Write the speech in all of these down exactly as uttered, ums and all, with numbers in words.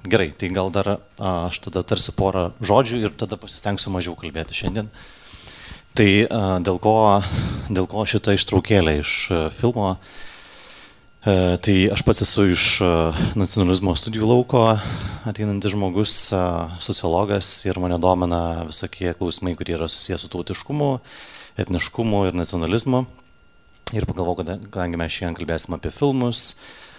gerai, tai gal dar aš tada tarsiu porą žodžių ir tada pasistengsiu mažiau kalbėti šiandien. Tai dėl ko, dėl ko šitą ištraukėlę iš filmo, tai aš pats esu iš nacionalizmo studijų lauko ateinantis žmogus, sociologas ir mane domina visokie klausimai, kurie yra susijęs su tautiškumu, etniškumu ir nacionalizmu. Ir pagalvojau, kadangi mes šiandien kalbėsim apie filmus,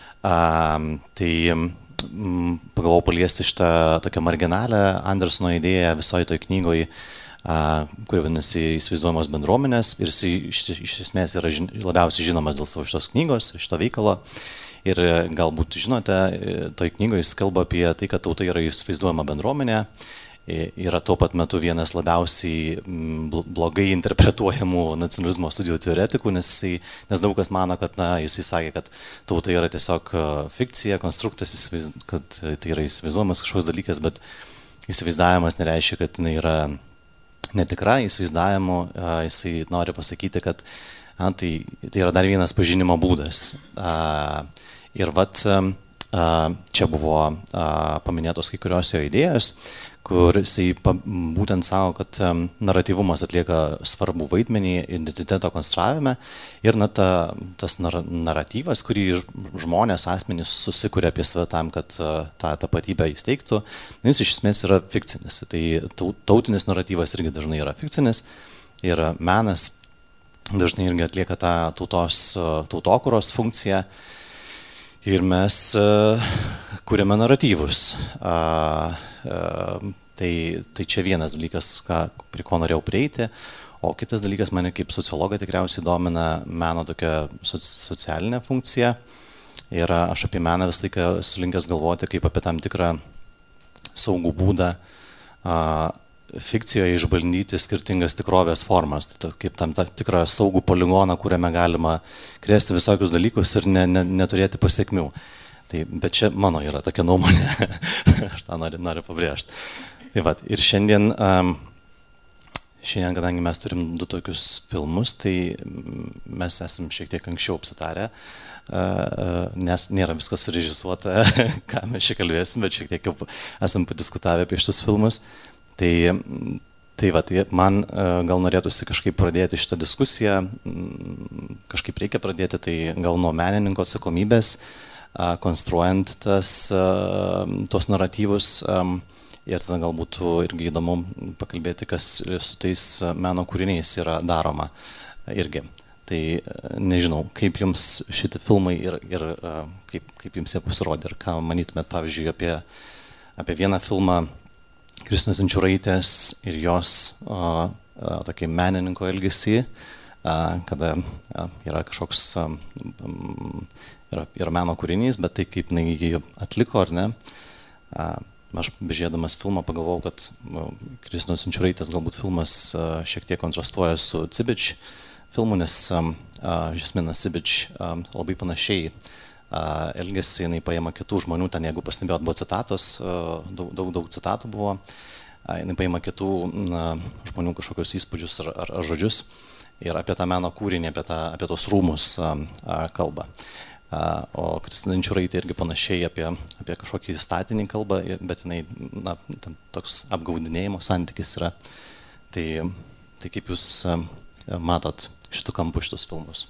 tai pagalvojau paliesti šitą tokią marginalę Andersono idėją visoje toj knygoje, kuri vadinasi Įsivaizduojamos bendruomenės, ir jis iš, iš esmės yra žin, labiausiai žinomas dėl savo šitos knygos, šito veikalo. Ir galbūt žinote, toj knygoje jis kalba apie tai, kad tauta yra įsivaizduojama bendruomenė, yra tuo pat metu vienas labiausiai blogai interpretuojamų nacionalizmo studijų teoretikų, nes, jisai, nes daug kas mano, kad na, jisai sakė, kad tauta yra tiesiog fikcija, konstruktas, kad tai yra įsivaizduojamas kažkoks dalykas, bet įsivaizdavimas nereiškia, kad jinai yra netikra. Įsivaizdavimu jisai nori pasakyti, kad na, tai, tai yra dar vienas pažinimo būdas. Ir vat čia buvo paminėtos kai kurios jo idėjos, kur jisai būtent savo, kad naratyvumas atlieka svarbų vaidmenį identiteto konstravime ir na, ta, tas nar, naratyvas, kurį žmonės, asmenys susikuria apie save tam, kad tą tapatybę įsteigtų, jis iš esmės yra fikcinis. Tai tautinis naratyvas irgi dažnai yra fikcinis ir menas dažnai irgi atlieka tą tautos, tautokuros funkciją. Ir mes uh, kuriame naratyvus. Uh, uh, tai, tai čia vienas dalykas, ką, prie ko norėjau prieiti, o kitas dalykas mane kaip sociologą tikriausiai domina meno tokia socialinė funkcija. Ir aš apie meną visą laiką esu linkęs galvoti kaip apie tam tikrą saugų būdą uh, fikcijoje išbandyti skirtingas tikrovės formas, tai kaip tam tikrą saugų poligoną, kuriame galima krėsti visokius dalykus ir ne, ne, neturėti pasiekmių. Tai, bet čia mano yra tokia nuomonė, aš tą noriu, noriu pabrėžti. Tai va, ir šiandien, um, šiandien, kadangi mes turim du tokius filmus, tai mes esam šiek tiek anksčiau apsitarę, uh, nes nėra viskas surežisuota, ką mes čia kalbėsim, bet šiek tiek jau esam padiskutavę apie šitus filmus. Tai, tai, va, tai man gal norėtųsi kažkaip pradėti šitą diskusiją, kažkaip reikia pradėti, tai gal nuo menininko atsakomybės, konstruojant tas, tos naratyvus, ir tada gal būtų irgi įdomu pakalbėti, kas su tais meno kūriniais yra daroma irgi. Tai nežinau, kaip jums šitie filmai ir, ir kaip, kaip jums jie pasirodė, ir ką manytumėt, pavyzdžiui, apie, apie vieną filmą Kristinos Inčiūraitės ir jos a, a, tokį menininko elgesį, a, kada a, yra kažkoks a, yra, yra meno kūrinys, bet tai kaip jinai jį atliko ar ne. A, aš bežiūrėdamas filmą pagalvojau, kad a, Kristinos Inčiūraitės galbūt filmas a, šiek tiek kontrastuoja su Cibič filmu, nes a, a, Žismina Cibič a, labai panašiai elgesi, jinai paima kitų žmonių, ten jeigu pastebėjot, buvo citatos, daug, daug, daug citatų buvo, jinai paima kitų na, žmonių kažkokius įspūdžius ar, ar, ar žodžius ir apie tą meno kūrinį, apie, tą, apie tos rūmus a, a, kalba. A, o Kristina Inčiūraitė irgi panašiai apie, apie kažkokį statinį kalbą, bet jinai, na, ten toks apgaudinėjimo santykis yra. Tai, tai kaip jūs a, matot šitų kampų šitus filmus?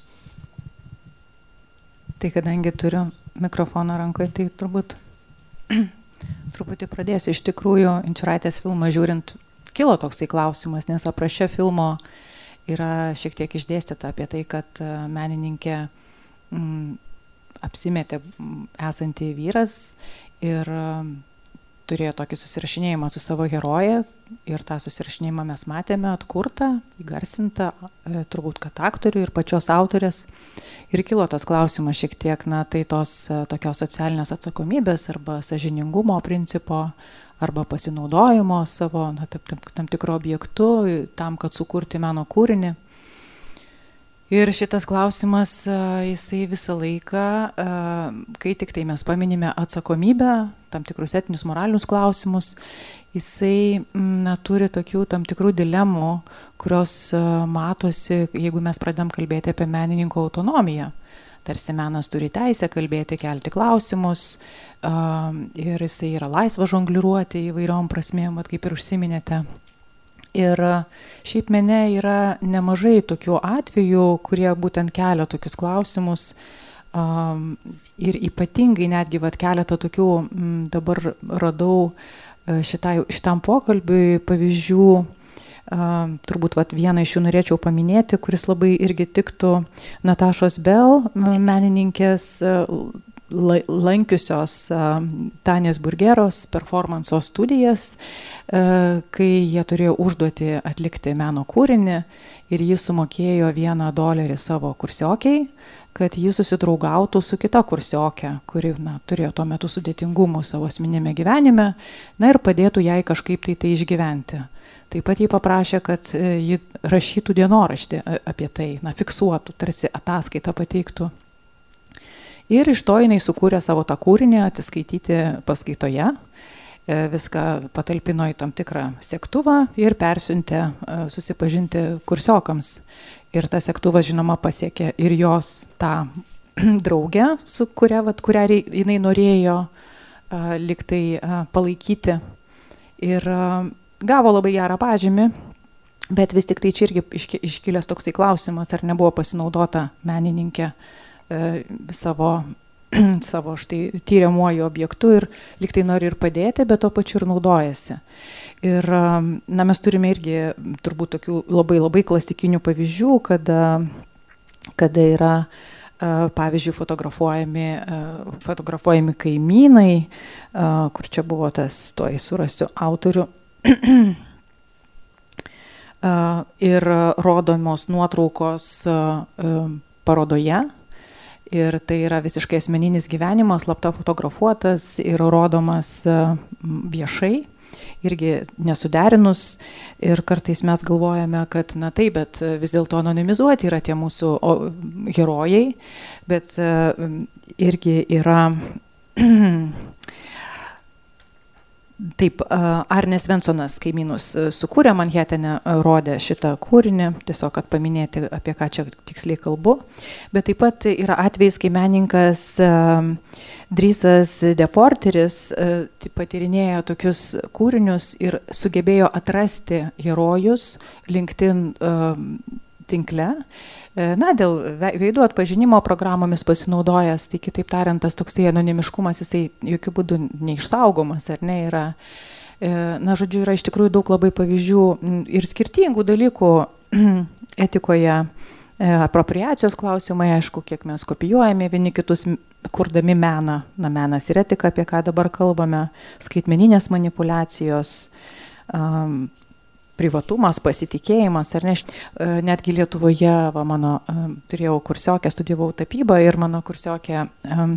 Tai kadangi turiu mikrofoną rankoje, tai turbūt truputį pradėsiu. Iš tikrųjų, Inčiūraitės filmą žiūrint, kilo toksai klausimas, nes apraše filmo yra šiek tiek išdėstyta apie tai, kad menininkė m, apsimetė esanti vyras ir turėjo tokį susirašinėjimą su savo heroje ir tą susirašinėjimą mes matėme atkurtą, įgarsintą, turbūt kad aktorių ir pačios autorės. Ir kilo tas klausimas šiek tiek, na, tai tos tokios socialinės atsakomybės arba sąžiningumo principo arba pasinaudojimo savo na, tam, tam tikro objektu tam, kad sukurti meno kūrinį. Ir šitas klausimas, jisai visą laiką, kai tik tai mes paminime atsakomybę, tam tikrus etinius, moralinius klausimus, jisai na, turi tokių tam tikrų dilemų, kurios matosi, jeigu mes pradedam kalbėti apie menininko autonomiją. tarsi menas turi teisę kalbėti, kelti klausimus ir jisai yra laisvas žongliruoti įvairiom prasmėm, vat kaip ir užsiminėte. Ir šiaip mene yra nemažai tokių atvejų, kurie būtent kelia tokius klausimus ir ypatingai netgi vat keletą tokių dabar radau šitai, šitam pokalbiui pavyzdžių. Uh, turbūt vat, vieną iš jų norėčiau paminėti, kuris labai irgi tiktų Natašos Bell, menininkės la, lankiusios uh, Tanės Burgeros performanso studijas, uh, kai jie turėjo užduoti atlikti meno kūrinį ir jis sumokėjo vieną dolerį savo kursiokiai, kad jis susidraugautų su kita kursiokė, kuri na, turėjo tuo metu sudėtingumų savo asmeniniame gyvenime, na ir padėtų jai kažkaip tai tai išgyventi. Taip pat jį paprašė, kad jį rašytų dienoraštį apie tai, na, fiksuotų, tarsi ataskaitą pateiktų. Ir iš to jinai sukūrė savo tą kūrinį atsiskaityti paskaitoje, viską patalpino į tam tikrą sektuvą ir persiuntė susipažinti kursiokams. Ir tas sektuvas, žinoma, pasiekė ir jos tą draugę, su kuria, vat, kurią jinai norėjo lyg tai palaikyti. Ir gavo labai gerą pažymį, bet vis tik tai čia irgi iškilęs toksai klausimas, ar nebuvo pasinaudota menininkė e, savo, savo štai tyriamuoju objektu ir lyg tai nori ir padėti, bet to pačiu ir naudojasi. Ir na, mes turime irgi turbūt tokių labai labai klasikinių pavyzdžių, kada, kada yra pavyzdžiui fotografuojami, fotografuojami kaimynai, kur čia buvo tas, tuoj surasiu autorių, ir rodomos nuotraukos parodoje. Ir tai yra visiškai asmeninis gyvenimas, slapta fotografuotas ir rodomas viešai, irgi nesuderinus. Ir kartais mes galvojame, kad na taip, bet vis dėlto anonimizuoti yra tie mūsų herojai, bet irgi yra... Taip, Arne Svensonas kaimynus sukūrė Manhetene, rodė šitą kūrinį, tiesiog kad paminėti, apie ką čia tiksliai kalbu. Bet taip pat yra atvejais, kai menininkas Drisas Deporteris patyrinėjo tokius kūrinius ir sugebėjo atrasti herojus LinkedIn tinkle. Na, dėl veidų atpažinimo programomis pasinaudojęs, tai kitaip tariant, tas toksai anonimiškumas, jisai jokių būdų neišsaugomas, ar ne, yra, na, žodžiu, yra iš tikrųjų daug labai pavyzdžių ir skirtingų dalykų etikoje, apropriacijos klausimai, aišku, kiek mes kopijuojame vieni kitus, kurdami meną, na, menas ir etika, apie ką dabar kalbame, skaitmeninės manipulacijos, um, privatumas, pasitikėjimas, ar ne, netgi Lietuvoje, va, mano, turėjau kursiokę, studijavau tapybą ir mano kursiokė um,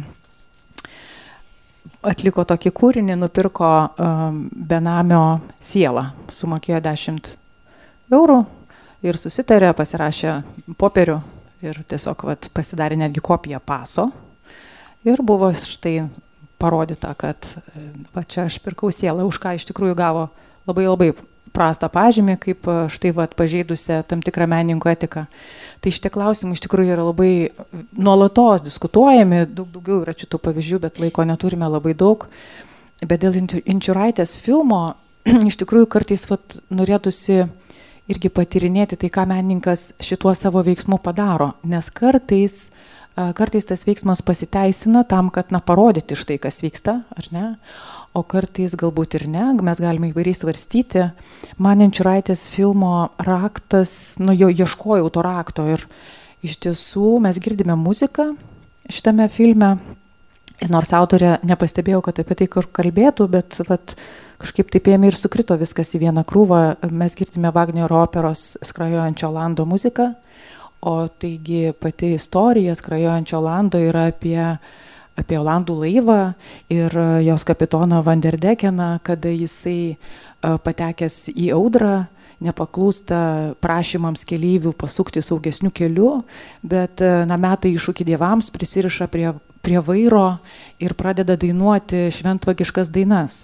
atliko tokį kūrinį, nupirko um, benamio sielą, sumokėjo dešimt eurų ir susitarė, pasirašė popierių ir tiesiog vat, pasidarė netgi kopiją paso ir buvo štai parodyta, kad va, čia aš pirkau sielą, už ką iš tikrųjų gavo labai labai prastą pažymį, kaip štai vat, pažeidusią tam tikrą menininko etiką. Tai šitie klausimai iš tikrųjų yra labai nuolatos diskutuojami, daug daugiau yra šitų pavyzdžių, bet laiko neturime labai daug. Bet dėl Inčiūraitės filmo iš tikrųjų kartais vat, norėtųsi irgi patyrinėti tai, ką menininkas šituo savo veiksmu padaro, nes kartais, kartais tas veiksmas pasiteisina tam, kad na, parodyti štai, kas vyksta, ar ne? O kartais galbūt ir ne, mes galime įvairiai svarstyti. Man Inčiūraitės filmo raktas, nu jau ieškojau to rakto ir iš tiesų mes girdime muziką šitame filme. Ir nors autorė nepastebėjau, kad apie tai kur kalbėtų, bet vat, kažkaip taip ėmė ir sukrito viskas į vieną krūvą. Mes girdime Vagnerio operos Skrajojančio Olando muziką, o taigi pati istorija Skrajojančio Olando yra apie apie Olandų laivą ir jos kapitoną Van der Dekeną, kada jisai patekęs į audrą, nepaklūsta prašymams keleivių pasukti saugesniu keliu, bet na, meta iššūkį dievams, prisiriša prie, prie vairo ir pradeda dainuoti šventvagiškas dainas.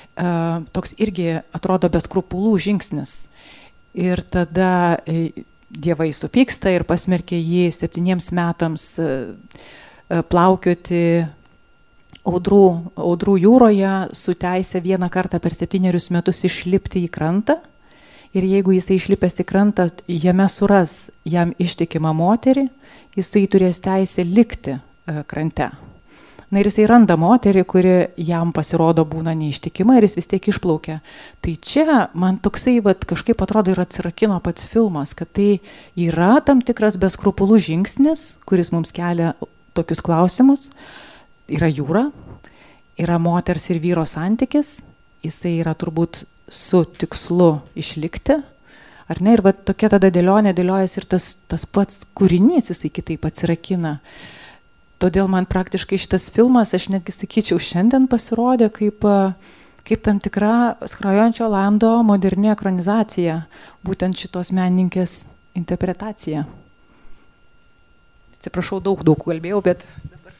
Toks irgi atrodo be skrupulų žingsnis. Ir tada dievai supyksta ir pasmerkė jį septyniems metams plaukioti audrų, audrų jūroje su teisė vieną kartą per septynerius metus išlipti į krantą. Ir jeigu jisai išlipęs į krantą, jame suras jam ištikimą moterį, jisai turės teisę likti krante. Na ir jisai randa moterį, kuri jam pasirodo būna neištikima ir jis vis tiek išplaukia. Tai čia man toksai vat, kažkaip atrodo ir atsirakino pats filmas, kad tai yra tam tikras beskrupulų žingsnis, kuris mums kelia tokius klausimus. Yra jūra, yra moters ir vyro santykis, jisai yra turbūt su tikslu išlikti. Ar ne? Ir va, tokia tada dėlionė dėliojas ir tas, tas pats kūrinys, jisai kitaip atsirakina. Todėl man praktiškai šitas filmas, aš netgi sakyčiau, šiandien pasirodė kaip, kaip tam tikra skrajojančio Lando moderni ekranizacija, būtent šitos menininkės interpretacija. Atsiprašau, daug, daug kalbėjau, bet dabar.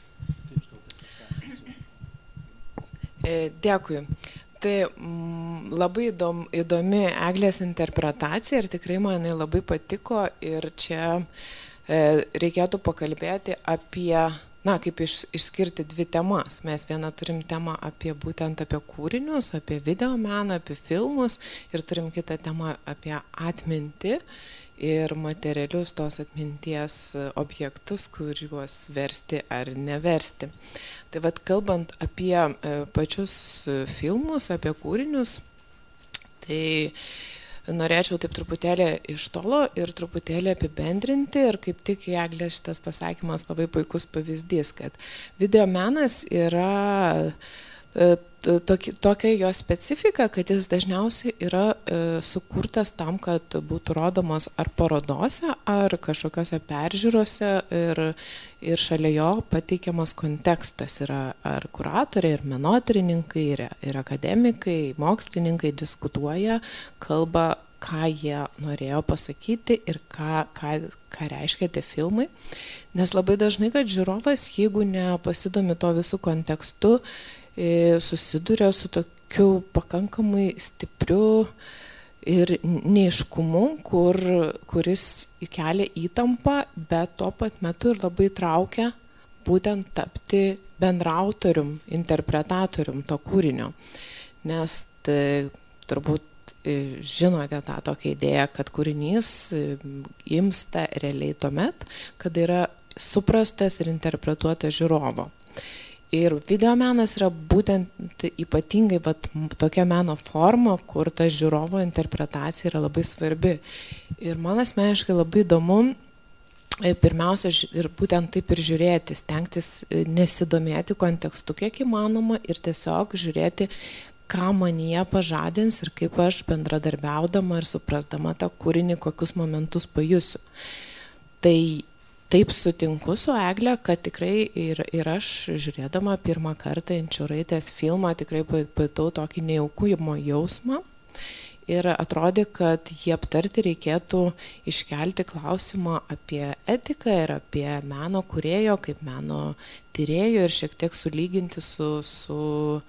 Dėkui. Tai m, labai įdom, įdomi Eglės interpretacija ir tikrai man jinai labai patiko ir čia e, reikėtų pakalbėti apie, na, kaip iš, išskirti dvi temas. Mes vieną turim temą apie būtent apie kūrinius, apie videomeną, apie filmus ir turim kitą temą apie atmintį ir materialius tos atminties objektus, kuriuos versti ar neversti. Tai vat kalbant apie pačius filmus, apie kūrinius, tai norėčiau taip truputėlį iš tolo ir truputėlį apibendrinti ir kaip tik Eglės šitas pasakymas labai puikus pavyzdys, kad videomenas yra tokia jo specifika, kad jis dažniausiai yra e, sukurtas tam, kad būtų rodomas ar parodose, ar kažkokiose peržiūrose ir, ir šalia jo pateikiamas kontekstas yra ar kuratoriai, ir menotyrininkai, ir, ir akademikai, mokslininkai diskutuoja, kalba, ką jie norėjo pasakyti ir ką, ką, ką reiškia tie filmai. Nes labai dažnai, kad žiūrovas, jeigu nepasidomi to visų kontekstu, susiduria su tokiu pakankamai stipriu ir neiškumu, kur, kuris kelia įtampą, bet tuo pat metu ir labai traukia būtent tapti bendrautorium, interpretatorium to kūrinio. Nes tai, turbūt žinote tą tokią idėją, kad kūrinys imsta realiai tuomet, kad yra suprastas ir interpretuotas žiūrovo. Ir videomenas yra būtent ypatingai vat, tokia meno forma, kur ta žiūrovo interpretacija yra labai svarbi. Ir man asmeniškai labai įdomu, pirmiausia, ir būtent taip ir žiūrėti, stengtis nesidomėti kontekstu kiek įmanoma ir tiesiog žiūrėti, ką manyje pažadins ir kaip aš bendradarbiaudama ir suprasdama tą kūrinį, kokius momentus pajusiu. Tai taip sutinku su Egle, kad tikrai ir, ir aš, žiūrėdama pirmą kartą Inčiūraitės filmą, tikrai pajutau tokį nejaukumo jausmą ir atrodė, kad jį aptarti reikėtų iškelti klausimą apie etiką ir apie meno kūrėjo, kaip meno tyrėjo ir šiek tiek sulyginti su, su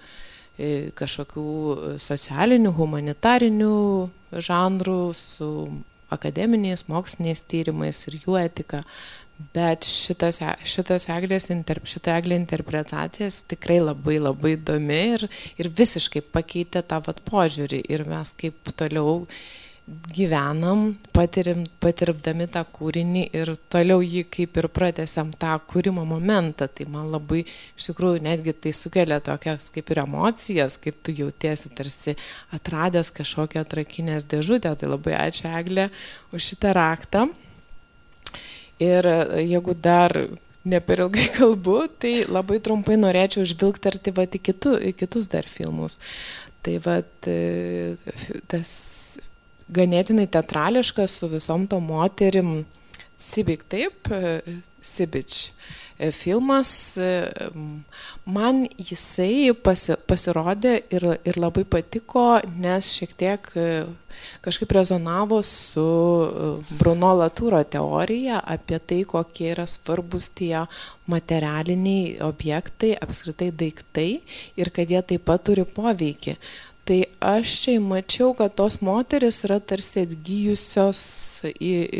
kažkokių socialinių, humanitarinių žanrų, su akademiniais, moksliniais tyrimais ir jų etika. Bet šitas, šitas Eglės, šita Eglė interpretacijas tikrai labai labai įdomi ir, ir visiškai pakeitė tą vat požiūrį. Ir mes kaip toliau gyvenam, patirim, patirbdami tą kūrinį ir toliau jį kaip ir pratęsiam tą kūrimo momentą. Tai man labai, iš tikrųjų, netgi tai sukelia tokias kaip ir emocijas, kai tu jautiesi tarsi atradęs kažkokią atrakinės dėžutę. Tai labai ačiū Eglė už šitą raktą. Ir jeigu dar ne per ilgai kalbu, tai labai trumpai norėčiau žvilgterti vat, į, kitu, į kitus dar filmus. Tai vat, tas ganėtinai teatrališkas su visom to moterim Sibič, taip, Sibič filmas, man jisai pasi, pasirodė ir, ir labai patiko, nes šiek tiek kažkaip rezonavo su Bruno Laturo teorija apie tai, kokie yra svarbus tie materialiniai objektai, apskritai daiktai ir kad jie taip pat turi poveikį. Tai aš čia mačiau, kad tos moteris yra tarsi atgyjusios į, į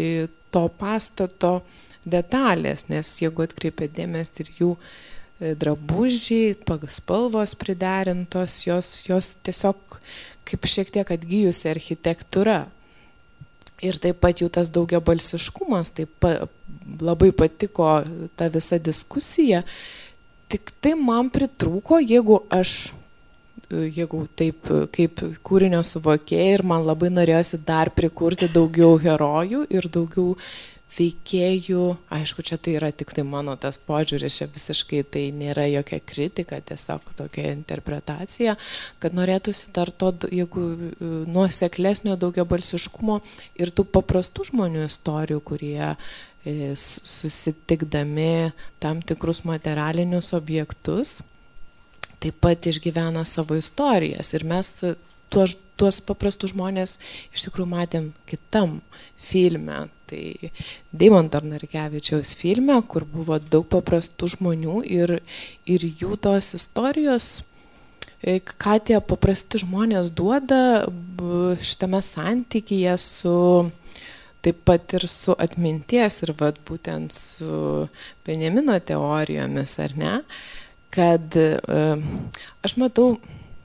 to pastato detalės, nes jeigu atkreipia dėmesį ir jų drabužiai, spalvos priderintos, jos, jos tiesiog kaip šiek tiek atgyjusi architektūra. Ir taip pat jų tas daugiabalsiškumas, taip pa, labai patiko ta visa diskusija, tik tai man pritrūko, jeigu aš, jeigu taip kaip kūrinio suvokėjai ir man labai norėjosi dar prikurti daugiau herojų ir daugiau veikėjų, aišku, čia tai yra tik tai mano tas požiūris, čia visiškai tai nėra jokia kritika, tiesiog tokia interpretacija, kad norėtųsi dar to, jeigu nuoseklesnio daugiabalsiškumo ir tų paprastų žmonių istorijų, kurie susitikdami tam tikrus materialinius objektus, taip pat išgyvena savo istorijas. Ir mes tuos, tuos paprastus žmonės iš tikrųjų matėm kitam filme. Tai Deimanto Narkevičiaus filme, kur buvo daug paprastų žmonių ir, ir jų tos istorijos, ką tie paprasti žmonės duoda šitame santykyje su, taip pat ir su atminties ir vat, būtent su Benjamino teorijomis, ar ne, kad aš matau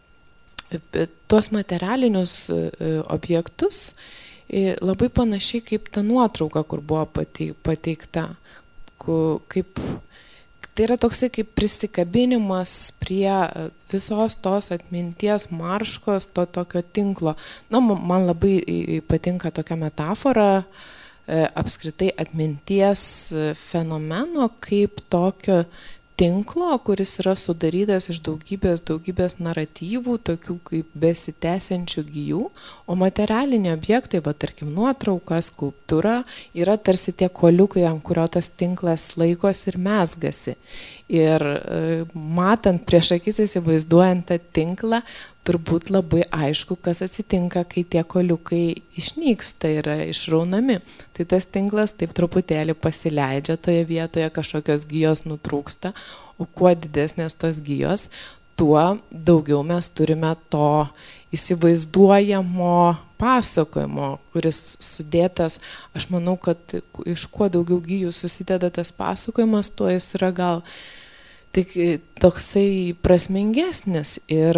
tuos materialinius objektus labai panašiai kaip ta nuotrauka, kur buvo pateikta. Kaip, tai yra toksai kaip prisikabinimas prie visos tos atminties marškos, to tokio tinklo. Na, man labai patinka tokia metafora apskritai atminties fenomeno kaip tokio tinklo, kuris yra sudarytas iš daugybės, daugybės naratyvų, tokių kaip besitęsiančių gijų, o materialiniai objektai, va, tarkim, nuotrauka, skulptūra, yra tarsi tie koliukai, ant kurio tas tinklas laikosi ir mesgasi. Ir matant prieš akis įsivaizduojant tą tinklą, turbūt labai aišku, kas atsitinka, kai tie koliukai išnyksta, yra išraunami. Tai tas tinklas taip truputėlį pasileidžia toje vietoje, kažkokios gijos nutrūksta, o kuo didesnės tos gijos, tuo daugiau mes turime to įsivaizduojamo pasakojimo, kuris sudėtas, aš manau, kad iš kuo daugiau gijų susideda tas pasakojimas, tuo jis yra gal tik toksai prasmingesnis. Ir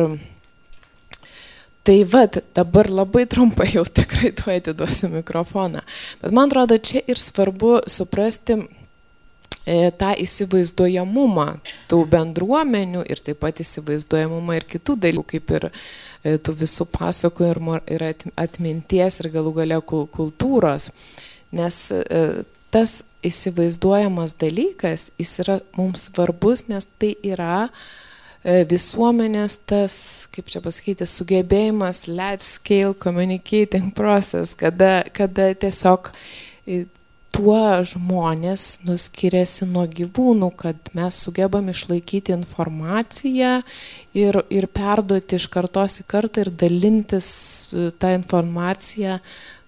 tai vat, dabar labai trumpai jau tikrai tuo atiduosiu mikrofoną. Bet man atrodo, čia ir svarbu suprasti e, tą įsivaizduojamumą tų bendruomenių ir taip pat įsivaizduojamumą ir kitų dalykų, kaip ir e, tų visų pasakojimų ir atminties ir galų gale kultūros. Nes e, tas įsivaizduojamas dalykas, jis yra mums svarbus, nes tai yra visuomenės tas, kaip čia pasakyti, sugebėjimas large scale communicating process, kada, kada tiesiog tuo žmonės nuskiriasi nuo gyvūnų, kad mes sugebam išlaikyti informaciją ir, ir perduoti iš kartos į kartą ir dalintis tą informaciją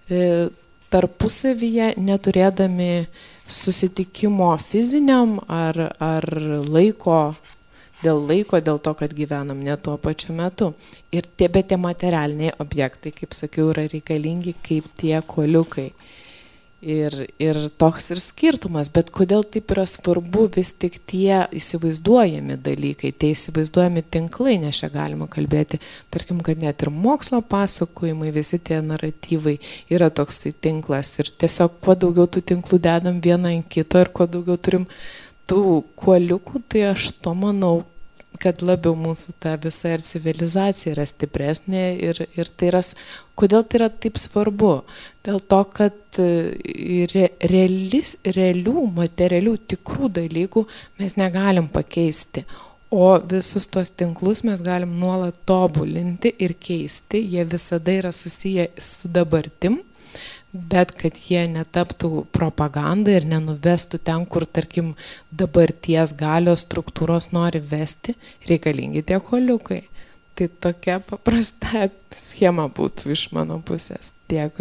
tarpusavyje, neturėdami susitikimo fiziniam ar, ar laiko, dėl laiko, dėl to, kad gyvenam ne tuo pačiu metu. Ir tie, bet tie materialiniai objektai, kaip sakiau, yra reikalingi kaip tie koliukai. Ir, ir toks ir skirtumas, bet kodėl taip yra svarbu vis tik tie įsivaizduojami dalykai, tie įsivaizduojami tinklai, nes čia galima kalbėti, tarkim, kad net ir mokslo pasakojimai, visi tie naratyvai yra toks tai tinklas ir tiesiog kuo daugiau tų tinklų dedam vieną ant kito ir kuo daugiau turim tų kuoliukų, tai aš to manau, kad labiau mūsų ta visa ir civilizacija yra stipresnė ir, ir tai yra, kodėl tai yra taip svarbu? Dėl to, kad re, realis, realių, materialių, tikrų dalykų mes negalim pakeisti, o visus tos tinklus mes galim nuolat tobulinti ir keisti, jie visada yra susiję su dabartim, bet kad jie netaptų propaganda ir nenuvestų ten, kur, tarkim, dabarties galios struktūros nori vesti, reikalingi tie koliukai. Tai tokia paprasta schema būtų iš mano pusės. Dėkui.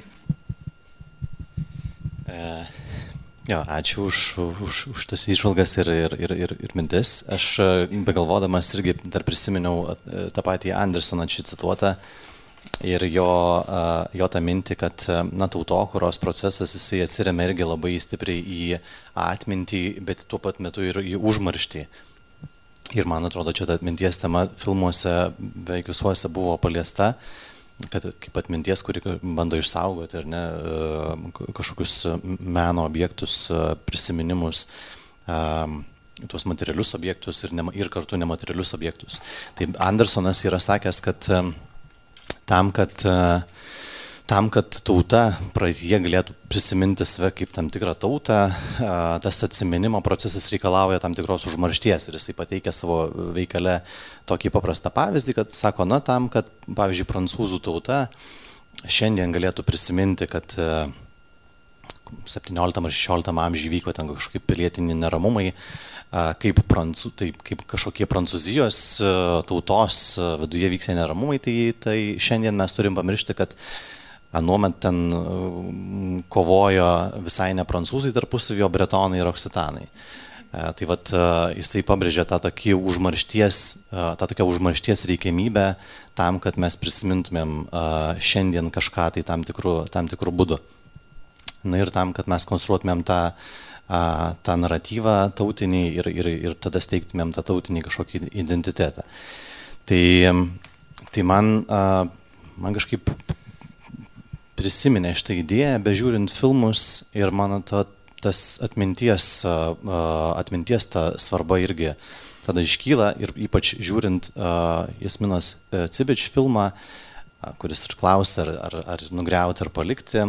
E, jo, ačiū už, už, už tas įžvalgas ir, ir, ir, ir, ir mintis. Aš begalvodamas irgi dar prisiminiau tą patį Andersoną čia cituotą. ir jo, jo tą mintį, kad na, tautokuros procesas jisai atsiremia irgi labai stipriai į atmintį, bet tuo pat metu ir į užmarštį. Ir man atrodo, čia ta atminties tema filmuose beveik visuose buvo paliesta, kad kaip atminties, kuri bando išsaugoti ar ne, kažkokius meno objektus, prisiminimus, tuos materialius objektus ir, ne, ir kartu nematerialius objektus. Tai Andersonas yra sakęs, kad tam, kad, tam, kad tauta praeityje galėtų prisiminti save kaip tam tikrą tautą, tas atsiminimo procesas reikalauja tam tikros užmaršties. Ir jisai pateikia savo veikale tokį paprastą pavyzdį, kad sako, na tam, kad, pavyzdžiui, prancūzų tauta šiandien galėtų prisiminti, kad septynioliktam ar šešioliktam amžiuje vyko ten kažkaip pilietiniai neramumai, kaip, prancū, taip, kaip kažkokie Prancūzijos tautos viduje vyksta neramumai, tai, tai šiandien mes turim pamiršti, kad anuomet ten kovojo visai ne prancūzai tarpusavio, bretonai ir oksitanai. Tai vat jisai pabrėžė tą tokį užmaršties, tą tokią užmaršties reikiamybę tam, kad mes prisimintumėm šiandien kažką tai tam tikrų, tam tikrų būdų. Na ir tam, kad mes konstruotumėm tą, tą naratyvą tautinį ir, ir, ir tada steigtumėm tą tautinį kažkokį identitetą. Tai, tai man, man kažkaip prisiminė šitą idėją, bežiūrint filmus ir man ta, tas atminties, atminties ta svarba irgi tada iškyla ir ypač žiūrint Jasminos Cibič filmą, kuris ir klausia, ar, ar, ar nugriauti, ar palikti.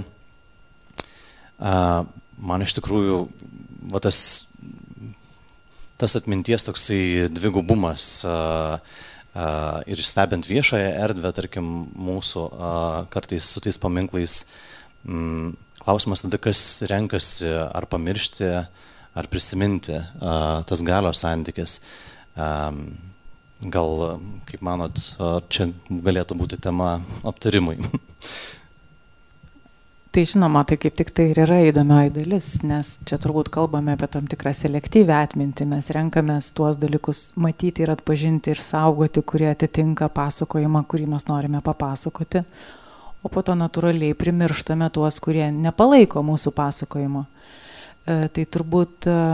Man iš tikrųjų va, tas, tas atminties toksai dvigubumas ir stebint viešąją erdvę, tarkim, mūsų kartais su tais paminklais, klausimas tada, kas renkasi ar pamiršti, ar prisiminti tas galios santykis. Gal, kaip manot, čia galėtų būti tema aptarimui? Tai žinoma, tai kaip tik tai ir yra įdomioji dalis, nes čia turbūt kalbame apie tam tikrą selektyvę atmintį, mes renkamės tuos dalykus matyti ir atpažinti ir saugoti, kurie atitinka pasakojimą, kurį mes norime papasakoti, o po to natūraliai primirštame tuos, kurie nepalaiko mūsų pasakojimo. E, tai turbūt e,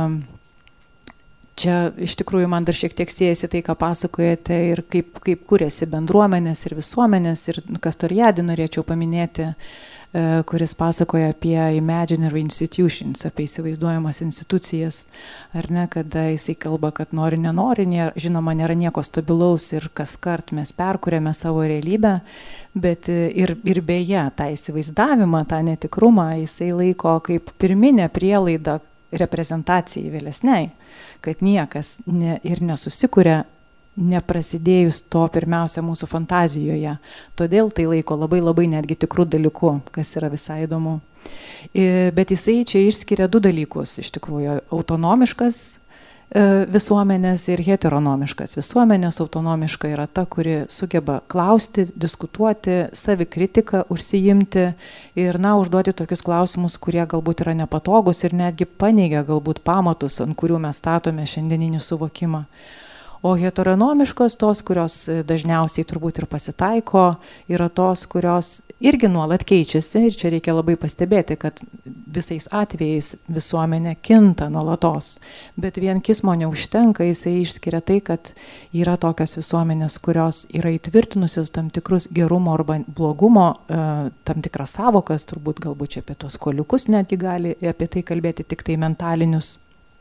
čia iš tikrųjų man dar šiek tiek siejasi tai, ką pasakojate ir kaip, kaip kuriasi bendruomenės ir visuomenės ir Kastoriadį norėčiau paminėti, kuris pasakoja apie imaginary institutions, apie įsivaizduojamas institucijas, ar ne, kada jisai kalba, kad nori, nenori, nėra, žinoma, nėra nieko stabilaus ir kas kart mes perkuriame savo realybę, bet ir, ir beje, tą įsivaizdavimą, tą netikrumą jisai laiko kaip pirminę prielaidą reprezentacijai vėlesniai, kad niekas ne, ir nesusikuria neprasidėjus to pirmiausia mūsų fantazijoje. Todėl tai laiko labai labai netgi tikrų dalykų, kas yra visai įdomu. Bet jisai čia išskiria du dalykus, iš tikrųjų, autonomiškas visuomenės ir heteronomiškas. Visuomenės autonomiška yra ta, kuri sugeba klausti, diskutuoti, savikritiką užsiimti ir, na, užduoti tokius klausimus, kurie galbūt yra nepatogus ir netgi paneigia galbūt pamatus, ant kurių mes statome šiandieninį suvokimą. O heteronomiškos, tos, kurios dažniausiai turbūt ir pasitaiko, yra tos, kurios irgi nuolat keičiasi ir čia reikia labai pastebėti, kad visais atvejais visuomenė kinta nuolatos. Bet vien kismo neužtenka, jisai išskiria tai, kad yra tokios visuomenės, kurios yra įtvirtinusios tam tikrus gerumo arba blogumo, tam tikras savokas, turbūt galbūt čia apie tos koliukus netgi gali apie tai kalbėti tik tai mentalinius.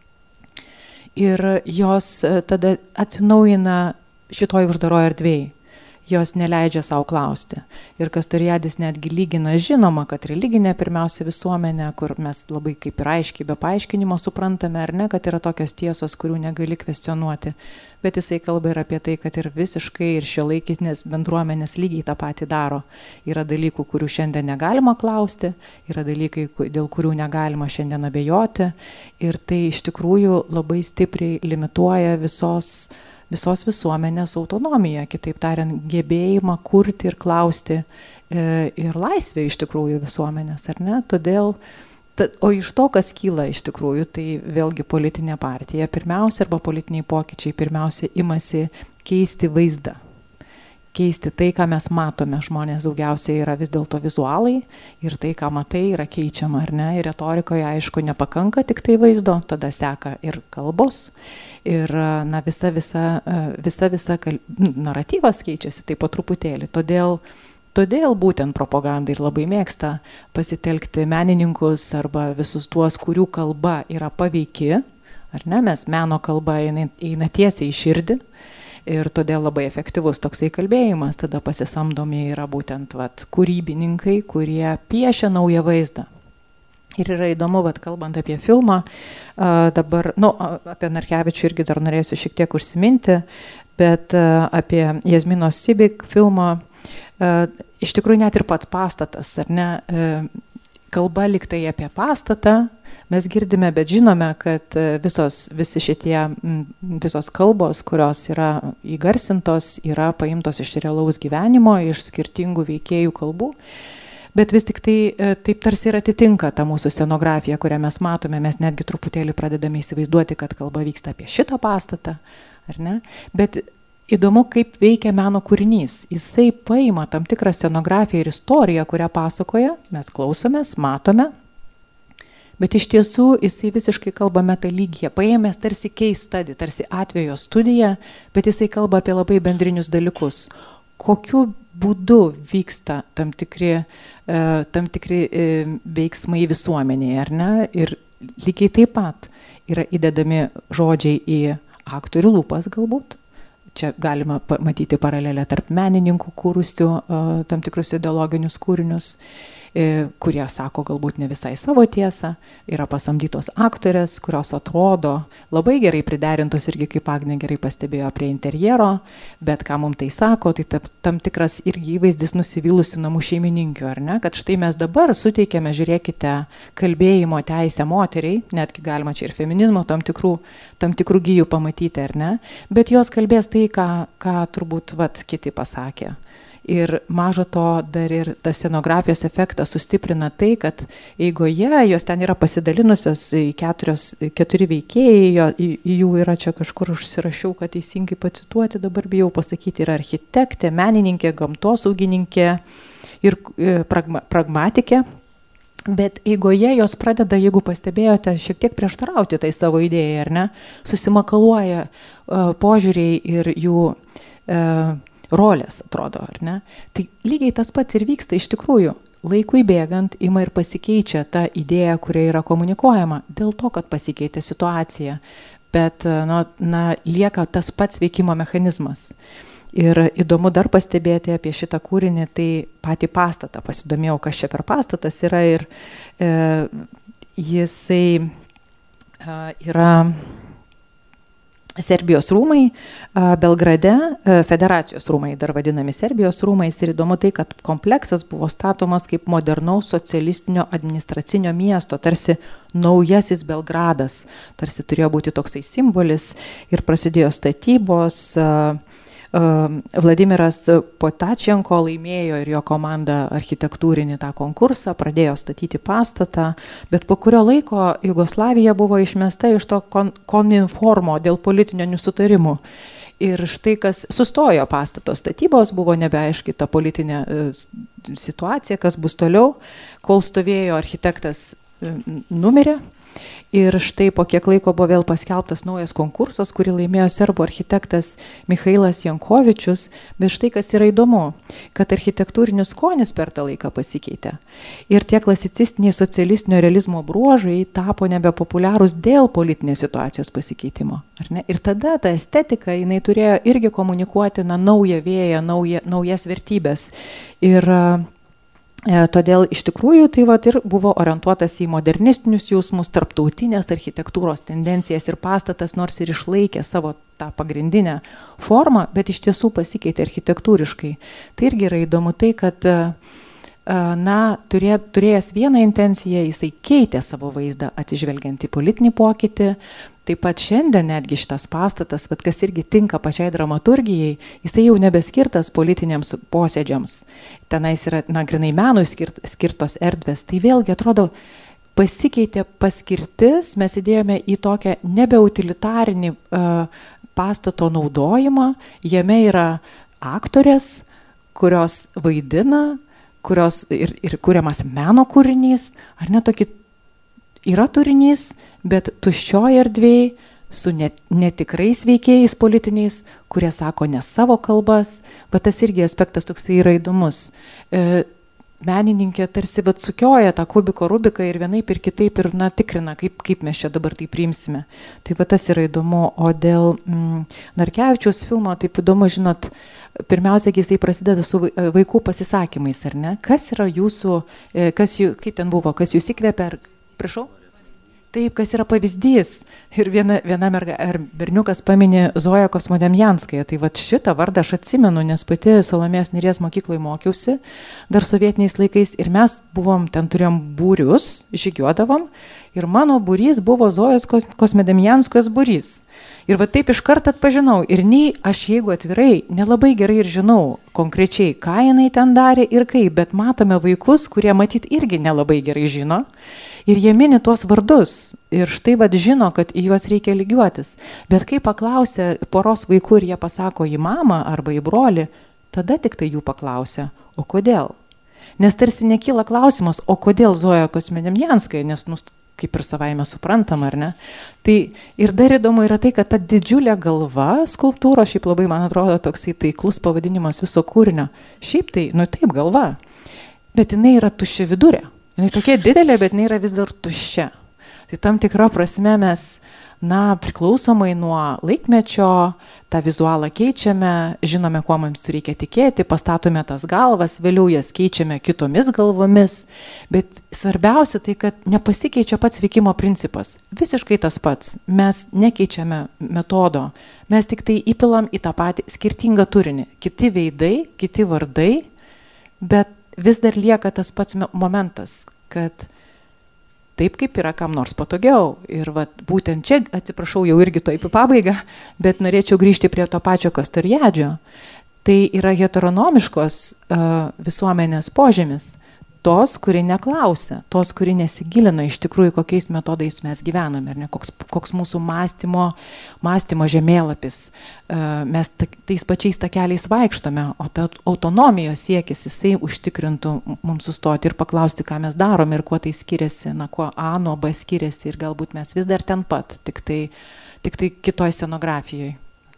Ir jos tada atsinaujina šitoj uždaroj erdvėj. Jos neleidžia savo klausti. Ir Kastoriadis netgi lygina, žinoma, kad religinė pirmiausia visuomenė, kur mes labai kaip ir aiškiai be paaiškinimo suprantame, ar ne, kad yra tokios tiesos, kurių negali kvestionuoti. Bet jisai kalba ir apie tai, kad ir visiškai ir šiuolaikinės bendruomenės lygiai tą patį daro. Yra dalykų, kurių šiandien negalima klausti, yra dalykai, dėl kurių negalima šiandien abejoti. Ir tai iš tikrųjų labai stipriai limituoja visos visos visuomenės autonomiją, kitaip tariant, gebėjimą kurti ir klausti e, ir laisvę iš tikrųjų visuomenės, ar ne? Todėl, ta, o iš to, kas kyla iš tikrųjų, tai vėlgi politinė partija pirmiausia arba politiniai pokyčiai pirmiausia imasi keisti vaizdą. keisti tai, ką mes matome. Žmonės daugiausiai yra vis dėlto vizualai ir tai, ką matai, yra keičiama, ar ne? Ir retorikoje, aišku, nepakanka tik tai vaizdo, tada seka ir kalbos. Ir na, visa, visa, visa, visa kal... naratyvas keičiasi taip po truputėlį. Todėl, todėl būtent propaganda ir labai mėgsta pasitelkti menininkus arba visus tuos, kurių kalba yra paveiki, ar ne? Mes meno kalba eina, eina tiesiai į širdį. Ir todėl labai efektyvus toksai kalbėjimas, tada pasisamdomi yra būtent vat, kūrybininkai, kurie piešia naują vaizdą. Ir yra įdomu, vat, kalbant apie filmą, dabar, nu, apie Narkevičių irgi dar norėsiu šiek tiek užsiminti, bet apie Jasminos Sibik filmą, iš tikrųjų net ir pats pastatas, ar ne, kalba liktai apie pastatą, mes girdime, bet žinome, kad visos, visi šitie, visos kalbos, kurios yra įgarsintos, yra paimtos iš realaus gyvenimo, iš skirtingų veikėjų kalbų, bet vis tik tai taip tarsi ir atitinka tą mūsų scenografiją, kurią mes matome, mes netgi truputėlį pradedame įsivaizduoti, kad kalba vyksta apie šitą pastatą, ar ne? Bet įdomu, kaip veikia meno kūrinys. Jisai paima tam tikrą scenografiją ir istoriją, kurią pasakoja, mes klausomės, matome, bet iš tiesų jisai visiškai kalba metalygyje, paėmęs tarsi case study, tarsi atvejo studiją, bet jisai kalba apie labai bendrinius dalykus. Kokiu būdu vyksta tam tikri, tam tikri veiksmai visuomenėje, ar ne? Ir lygiai taip pat yra įdedami žodžiai į aktorių lūpas galbūt. Čia galima matyti paralelę tarp menininkų kūrusių tam tikrus ideologinius kūrinius, kurie sako galbūt ne visai savo tiesą, yra pasamdytos aktorės, kurios atrodo labai gerai priderintos irgi, kaip Agnė gerai pastebėjo, prie interjero, bet ką mums tai sako, tai tam tikras irgi įvaizdis nusivylusių namų šeimininkių, ar ne, kad štai mes dabar suteikėme, žiūrėkite, kalbėjimo teisę moteriai, netgi galima čia ir feminizmo tam tikrų, tam tikrų gijų pamatyti, ar ne, bet jos kalbės tai, ką, ką turbūt vat, kiti pasakė. Ir maža to dar ir tas scenografijos efektas sustiprina tai, kad eigoje jos ten yra pasidalinusios į keturios, keturi veikėjai, jų yra čia kažkur užsirašiau, kad teisingai pacituoti, dabar bijau pasakyti, yra architektė, menininkė, gamtosaugininkė ir pragma, pragmatikė. Bet eigoje jos pradeda, jeigu pastebėjote, šiek tiek prieštarauti tai savo idėjai, ar ne, susimakaluoja uh, požiūriai ir jų uh, rolės, atrodo, ar ne? Tai lygiai tas pats ir vyksta iš tikrųjų. Laikui bėgant ima ir pasikeičia ta idėja, kuria yra komunikuojama, dėl to, kad pasikeitė situacija, bet na, na, lieka tas pats veikimo mechanizmas. Ir įdomu dar pastebėti apie šitą kūrinį, tai patį pastatą, pasidomėjau, kas čia per pastatas yra ir e, jisai e, yra Serbijos rūmai, Belgrade, federacijos rūmai, dar vadinami Serbijos rūmais, ir įdomu tai, kad kompleksas buvo statomas kaip modernaus socialistinio administracinio miesto, tarsi naujasis Belgradas, tarsi turėjo būti toksai simbolis ir prasidėjo statybos. Vladimiras Potačenko laimėjo ir jo komanda architektūrinį tą konkursą, pradėjo statyti pastatą, bet po kurio laiko Jugoslavija buvo išmesta iš to kominformo dėl politinio nesutarimų. Ir štai kas sustojo pastato statybos, buvo nebeaiški ta politinė situacija, kas bus toliau, kol stovėjo architektas numirė. Ir štai po kiek laiko buvo vėl paskelbtas naujas konkursas, kurį laimėjo serbų architektas Michailas Jankovičius, bet štai kas yra įdomu, kad architektūrinis skonis per tą laiką pasikeitė. Ir tie klasicistiniai socialistinio realizmo bruožai tapo nebepopuliarūs dėl politinės situacijos pasikeitimo. Ar ne? Ir tada ta estetika, jinai turėjo irgi komunikuoti na, naują vėją, nauja, naujas vertybės. Ir todėl iš tikrųjų tai vat ir buvo orientuotas į modernistinius jausmus, tarptautinės architektūros tendencijas ir pastatas nors ir išlaikė savo tą pagrindinę formą, bet iš tiesų pasikeitė architektūriškai. Tai irgi yra įdomu tai, kad na, turė, turėjęs vieną intenciją, jisai keitė savo vaizdą atsižvelgiant į politinį pokytį. Taip pat šiandien netgi šitas pastatas, bet kas irgi tinka pačiai dramaturgijai, jisai jau nebeskirtas politiniams posėdžiams. Tenais yra, na, grinai menui skirt, skirtos erdvės. Tai vėlgi atrodo, pasikeitė paskirtis, mes įdėjome į tokią nebeutilitarinį uh, pastato naudojimą, jame yra aktorės, kurios vaidina, kurios ir, ir kuriamas meno kūrinys, ar ne tokį yra turinys, bet tuščioje erdvėje su net, netikrais veikėjais politiniais, kurie sako ne savo kalbas, bet tas irgi aspektas toksai yra įdomus. E, menininkė tarsi bet sukioja tą kubiko rubiką ir vienaip ir kitaip ir na, tikrina, kaip, kaip mes čia dabar tai priimsime. Tai va tas yra įdomu. O dėl mm, Narkevičiaus filmo, taip įdomu, žinot, pirmiausia, jisai prasideda su vaikų pasisakymais, ar ne? Kas yra jūsų, kas jų, kaip ten buvo, kas jūs įkvėpia, ar, prašau? Taip, kas yra pavyzdys. Ir viena, viena merga, ar berniukas paminė Zoją Kosmodemjanskają. Tai va šitą vardą aš atsimenu, nes pati Salomėjos Nėries mokykloje mokiausi dar sovietiniais laikais ir mes buvom, ten turėjom būrius, žygiuodavom ir mano būrys buvo Zojos Kosmodemjanskajos būrys. Ir va taip iš karto atpažinau. Ir nei aš, jeigu atvirai, nelabai gerai ir žinau konkrečiai, ką jinai ten darė ir kaip, bet matome vaikus, kurie matyt irgi nelabai gerai žino. Ir jie mini tuos vardus. Ir štai vad žino, kad į juos reikia lygiuotis. Bet kai paklausia poros vaikų ir jie pasako į mamą arba į brolį, tada tik tai jų paklausia, o kodėl? Nes tarsi nekyla klausimas, o kodėl Zoja Kosmodemjanskaja, nes nu, kaip ir savaime suprantama, ar ne? Tai ir dar įdomu yra tai, kad ta didžiulė galva skulptūros, šiaip labai, man atrodo, toksai taiklus pavadinimas viso kūrinio. Šiaip tai, nu taip, galva. Bet jinai yra tuščia vidurė. Jinai tokia didelė, bet jinai yra vis dar tuščia. Tai tam tikra prasme mes, na, priklausomai nuo laikmečio, tą vizualą keičiame, žinome, kuo mums reikia tikėti, pastatome tas galvas, vėliau jas keičiame kitomis galvomis, bet svarbiausia tai, kad nepasikeičia pats veikimo principas. Visiškai tas pats. Mes nekeičiame metodo, mes tik tai įpilam į tą patį skirtingą turinį. Kiti veidai, kiti vardai, bet vis dar lieka tas pats momentas, kad taip, kaip yra kam nors patogiau. Ir va, būtent čia, atsiprašau, jau irgi to į pabaigą, bet norėčiau grįžti prie to pačio Kastoriadžio. Tai yra heteronomiškos uh, visuomenės požymis. Tos, kuri neklausia, tos, kuri nesigilina iš tikrųjų, kokiais metodais mes gyvename, ar ne, koks, koks mūsų mąstymo, mąstymo žemėlapis. Uh, mes ta, tais pačiais takeliais vaikštome, o ta autonomijos siekis, jisai užtikrintų mums sustoti ir paklausti, ką mes darome ir kuo tai skiriasi, na, kuo A nuo B skiriasi ir galbūt mes vis dar ten pat, tik tai, tik tai kitoj scenografijoje.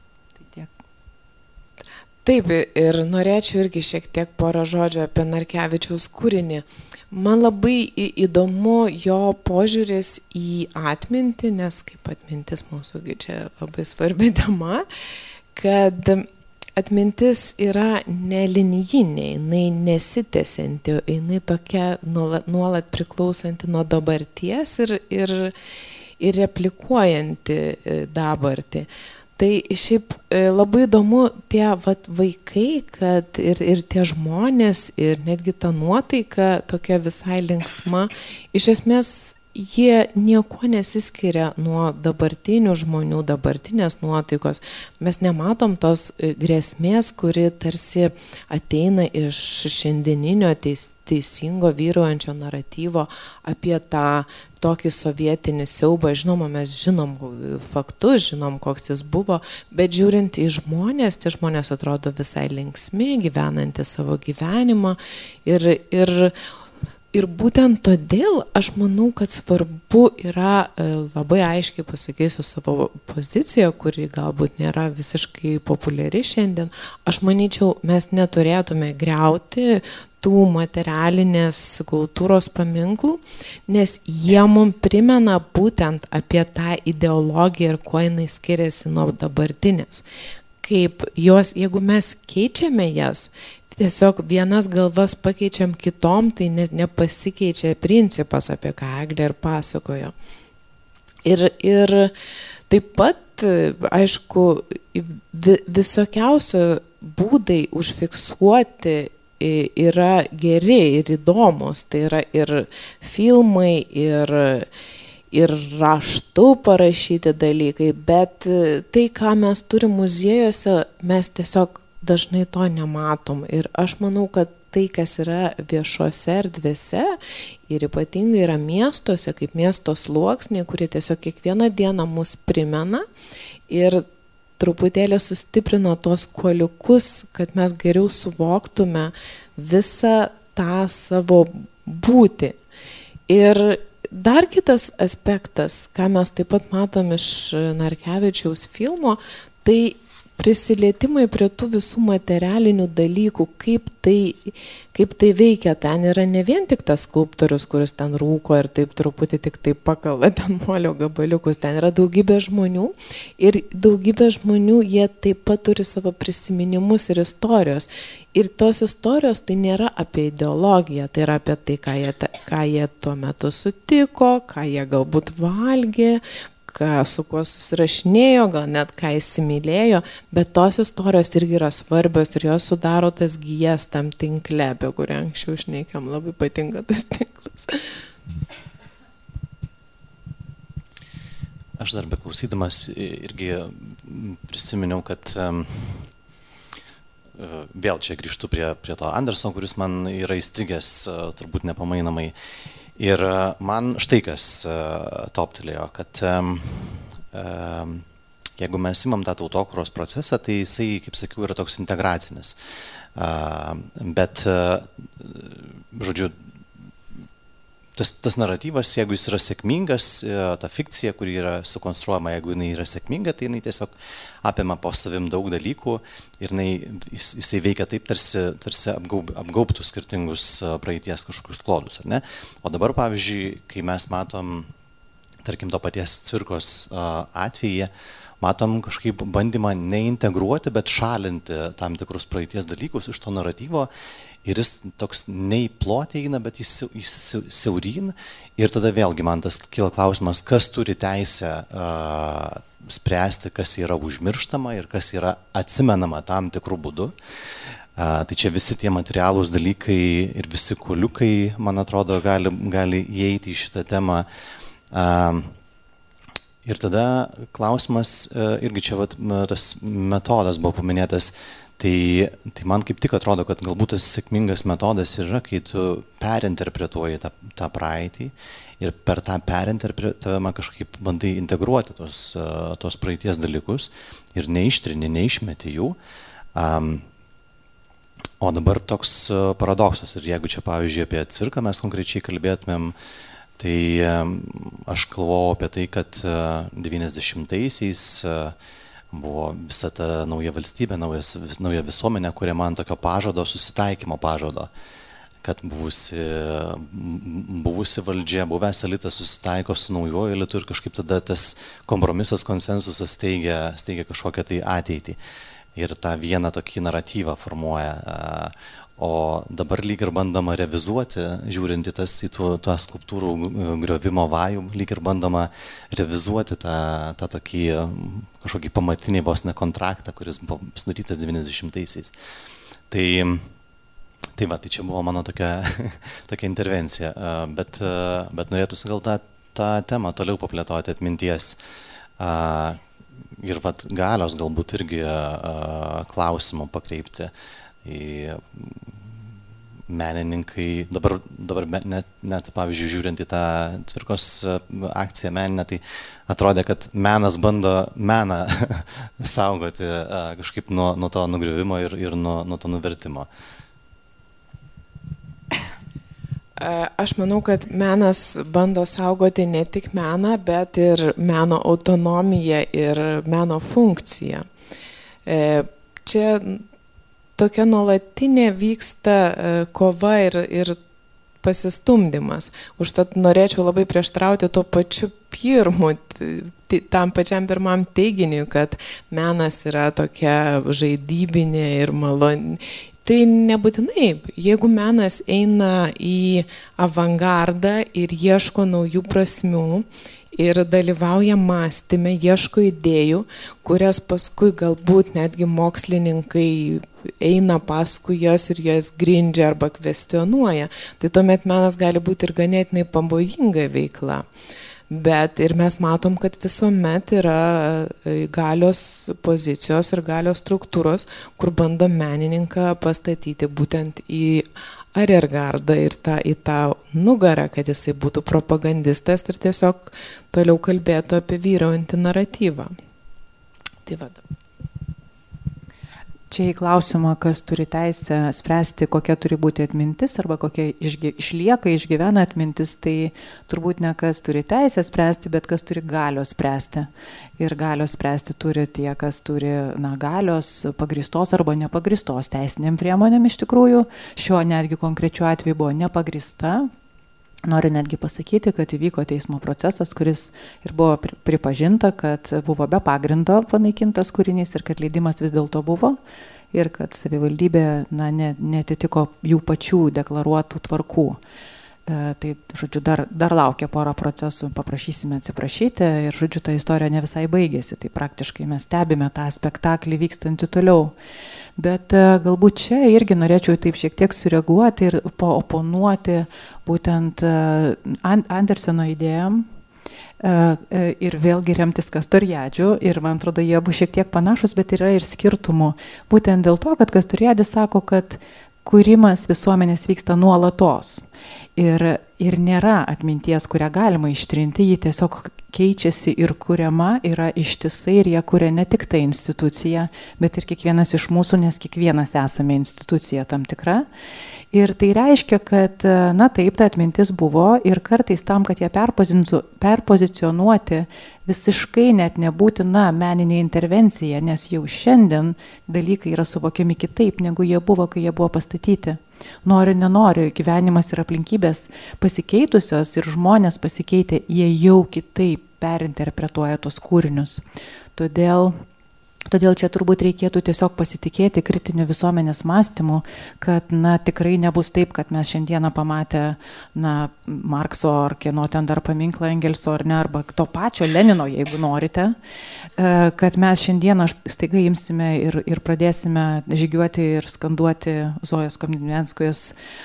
Taip, ir norėčiau irgi šiek tiek porą žodžių apie Narkevičiaus kūrinį. Man labai įdomu jo požiūris į atmintį, nes kaip atmintis mūsųgi čia labai svarbi tema, kad atmintis yra nelinijinė, jinai nesitęsianti, jinai tokia nuolat, nuolat priklausanti nuo dabarties ir, ir, ir replikuojanti dabartį. Tai šiaip labai įdomu tie vat, vaikai, kad ir, ir tie žmonės, ir netgi ta nuotaika tokia visai linksma, iš esmės jie nieko nesiskiria nuo dabartinių žmonių, dabartinės nuotaikos. Mes nematom tos grėsmės, kuri tarsi ateina iš šiandieninio teis, teisingo vyraujančio naratyvo apie tą tokį sovietinį siaubą. Žinoma, mes žinom faktus, žinom, koks jis buvo, bet žiūrint į žmonės, tie žmonės atrodo visai linksmi, gyvenantys savo gyvenimą ir, ir Ir būtent todėl aš manau, kad svarbu yra, labai aiškiai pasakysiu savo poziciją, kuri galbūt nėra visiškai populiari šiandien. Aš manyčiau, mes neturėtume griauti tų materialinės kultūros paminklų, nes jie mums primena būtent apie tą ideologiją ir kuo jinai skiriasi nuo dabartinės. Kaip jos, jeigu mes keičiame jas, tiesiog vienas galvas pakeičiam kitom, tai ne, nepasikeičia principas, apie ką Eglė ir pasakojo. Ir, ir taip pat, aišku, visokiausi būdai užfiksuoti yra geri ir įdomus. Tai yra ir filmai, ir, ir raštu parašyti dalykai, bet tai, ką mes turim muziejuose, mes tiesiog dažnai to nematom. Ir aš manau, kad tai, kas yra viešose erdvėse ir ypatingai yra miestuose, kaip miesto sluoksniai, kurie tiesiog kiekvieną dieną mus primena ir truputėlį sustiprino tuos kuoliukus, kad mes geriau suvoktume visą tą savo būtį. Ir dar kitas aspektas, ką mes taip pat matom iš Narkevičiaus filmo, tai prisilietimai prie tų visų materialinių dalykų, kaip tai, kaip tai veikia. Ten yra ne vien tik tas skulptorius, kuris ten rūko ir taip truputį tik taip pakala ten molio gabaliukus, ten yra daugybė žmonių ir daugybė žmonių, jie taip pat turi savo prisiminimus ir istorijos. Ir tos istorijos tai nėra apie ideologiją, tai yra apie tai, ką jie, ką jie tuo metu sutiko, ką jie galbūt valgė, ką, su kuo susirašinėjo, gal net ką įsimylėjo, bet tos istorijos irgi yra svarbios ir jos sudaro tas gijas tam tinkle, apie kurį anksčiau šnekėm, labai patinka tas tinklas. Aš dar beklausydamas irgi prisiminiau, kad um, vėl čia grįžtu prie, prie to Andersono, kuris man yra įstrigęs uh, turbūt nepamainamai. Ir man štai kas uh, toptelėjo, kad um, um, jeigu mes imam tą tautokūros procesą, tai jisai, kaip sakiau, yra toks integracinis. Uh, bet, uh, žodžiu, tas, tas naratyvas, jeigu jis yra sėkmingas, uh, ta fikcija, kuri yra sukonstruojama, jeigu jinai yra sėkminga, tai jinai tiesiog apima po savim daug dalykų ir jinai, jis, jisai veikia taip, tarsi, tarsi apgaub, apgaubtų skirtingus praeities kažkokius klodus, ar ne? O dabar, pavyzdžiui, kai mes matom, tarkim, to paties Cvirkos atveju, matom kažkaip bandymą neintegruoti, bet šalinti tam tikrus praeities dalykus iš to naratyvo ir jis toks nei plotį eina, bet jis, jis siauryn ir tada vėlgi man tas kyla klausimas, kas turi teisę uh, spręsti, kas yra užmirštama ir kas yra atsimenama tam tikrų būdų. Uh, tai čia visi tie materialūs dalykai ir visi kuoliukai, man atrodo, gali, gali įeiti į šitą temą. Uh, ir tada klausimas, uh, irgi čia vat, tas metodas buvo paminėtas, tai, tai man kaip tik atrodo, kad galbūt tas sėkmingas metodas yra, kai tu perinterpretuoji tą, tą praeitį ir per tą perinterpretavimą kažkaip bandai integruoti tos, tos praeities dalykus ir neištrini, neišmeti jų. Um, o dabar toks paradoksas ir jeigu čia pavyzdžiui apie Cvirką mes konkrečiai kalbėtumėm, tai um, aš galvojau apie tai, kad uh, devyniasdešimtaisiais uh, buvo visa ta nauja valstybė, naujas, nauja visuomenė, kuria man tokio pažado, susitaikymo pažado, kad buvusi, buvusi valdžia, buvęs elitas susitaiko su naujoju elitu ir kažkaip tada tas kompromisas, konsensusas steigia, steigia kažkokią tai ateitį ir tą vieną tokį naratyvą formuoja. O dabar lyg ir bandoma revizuoti, žiūrint į tas į tų, tą skulptūrų griovimo vajų, lyg ir bandoma revizuoti tą, tą tokį kažkokį pamatinį vos ne kontraktą, kuris buvo sudarytas devyniasdešimtaisiais. Tai, tai va, tai čia buvo mano tokia, tokia intervencija, bet, bet norėtųsi gal tą, tą temą toliau paplėtoti atminties ir vat, galios galbūt irgi klausimų pakreipti. Į menininkai, dabar, dabar net, net, pavyzdžiui, žiūrint į tą Cvirkos akciją meninę, tai atrodė, kad menas bando meną saugoti kažkaip nuo, nuo to nugriuvimo ir, ir nuo, nuo to nuvertimo. Aš manau, kad menas bando saugoti ne tik meną, bet ir meno autonomiją ir meno funkciją. Čia tokia nuolatinė vyksta kova ir, ir pasistumdymas. Užtat norėčiau labai prieštrauti tuo pačiu pirmu, tam pačiam pirmam teiginiui, kad menas yra tokia žaidybinė ir maloni. Tai nebūtinai, jeigu menas eina į avangardą ir ieško naujų prasmių, ir dalyvauja mąstyme, ieško idėjų, kurias paskui galbūt netgi mokslininkai eina paskui jas ir jas grindžia arba kvestionuoja. Tai tuomet menas gali būti ir ganėtinai pavojinga veikla. Bet ir mes matom, kad visuomet yra galios pozicijos ir galios struktūros, kur bando menininką pastatyti būtent į ariergardą ir tą, į tą nugarą, kad jisai būtų propagandistas ir tiesiog toliau kalbėtų apie vyraujantį naratyvą. Tai va. Čia į klausimą, kas turi teisę spręsti, kokia turi būti atmintis arba kokia išgy, išlieka, išgyvena atmintis, tai turbūt ne kas turi teisę spręsti, bet kas turi galios spręsti. Ir galios spręsti turi tie, kas turi na, galios pagrįstos arba nepagrįstos teisiniam priemonėm iš tikrųjų. Šiuo netgi konkrečiu atveju buvo nepagrįsta. Noriu netgi pasakyti, kad įvyko teismo procesas, kuris ir buvo pripažinta, kad buvo be pagrindo panaikintas kūrinys ir kad leidimas vis dėlto buvo ir kad savivaldybė na, netitiko jų pačių deklaruotų tvarkų. E, tai, žodžiu, dar, dar laukia porą procesų, paprašysime atsiprašyti ir, žodžiu, ta istorija ne visai baigėsi, tai praktiškai mes stebime tą spektaklį vykstantį toliau. Bet galbūt čia irgi norėčiau taip šiek tiek sureaguoti ir paoponuoti būtent Anderseno idėjom ir vėlgi remtis Kastoriadžiu. Ir man atrodo, jie abu šiek tiek panašus, bet yra ir skirtumų. Būtent dėl to, kad Kastoriadis sako, kad kūrimas visuomenės vyksta nuolatos. Ir, ir nėra atminties, kurią galima ištrinti, ji tiesiog keičiasi ir kuriama yra ištisai ir jie kuria ne tik tai institucija, bet ir kiekvienas iš mūsų, nes kiekvienas esame institucija tam tikra. Ir tai reiškia, kad, na taip, ta atmintis buvo ir kartais tam, kad ją perpozicionuoti, visiškai net nebūtina meninė intervencija, nes jau šiandien dalykai yra suvokiami kitaip, negu jie buvo, kai jie buvo pastatyti. Nori, nenori, gyvenimas ir aplinkybės pasikeitusios ir žmonės pasikeitė, jie jau kitaip perinterpretuoja tos kūrinius. Todėl, todėl čia turbūt reikėtų tiesiog pasitikėti kritiniu visuomenės mąstymu, kad na, tikrai nebus taip, kad mes šiandieną pamatę na, Markso ar kieno ten dar paminklą Engelso ar ne, arba to pačio Lenino, jeigu norite, kad mes šiandieną staiga imsime ir, ir pradėsime žygiuoti ir skanduoti Zojos Komnenskojos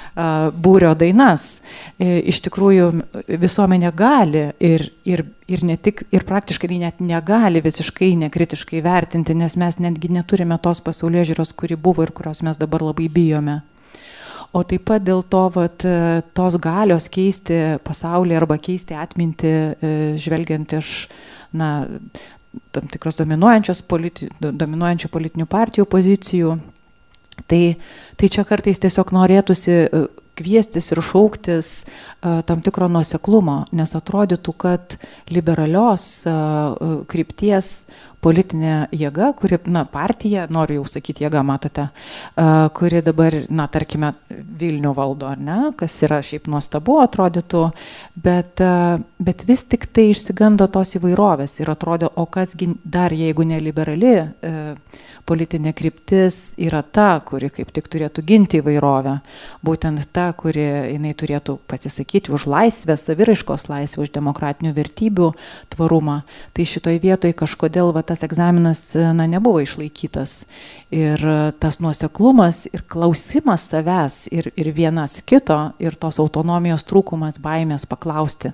būrio dainas. Iš tikrųjų visuomenė gali ir, ir, ir, ne tik, ir praktiškai net negali visiškai nekritiškai vertinti, nes mes netgi neturime tos pasaulėžiūros, kuri buvo ir kurios mes dabar labai bijome. O taip pat dėl to, vat, tos galios keisti pasaulį arba keisti atmintį, žvelgiant iš na, tam tikros dominuojančios politi, dominuojančių politinių partijų pozicijų, tai, tai čia kartais tiesiog norėtųsi kviestis ir šauktis uh, tam tikro nuoseklumo, nes atrodytų, kad liberalios uh, krypties politinė jėga, kuri, na, partija, noriu jau sakyti jėga, matote, uh, kuri dabar, na, tarkime, Vilnių valdo, ar ne, kas yra šiaip nuostabu atrodytų, bet, uh, bet vis tik tai išsigando tos įvairovės ir atrodo, o kasgi dar, jeigu neliberali uh, politinė kryptis yra ta, kuri kaip tik turėtų ginti įvairovę, būtent ta, kuri jinai turėtų pasisakyti už laisvę, saviraiškos laisvę, už demokratinių vertybių tvarumą, tai šitoj vietoj kažkodėl va, tas egzaminas na, nebuvo išlaikytas. Ir tas nuoseklumas ir klausimas savęs ir, ir vienas kito ir tos autonomijos trūkumas, baimės paklausti,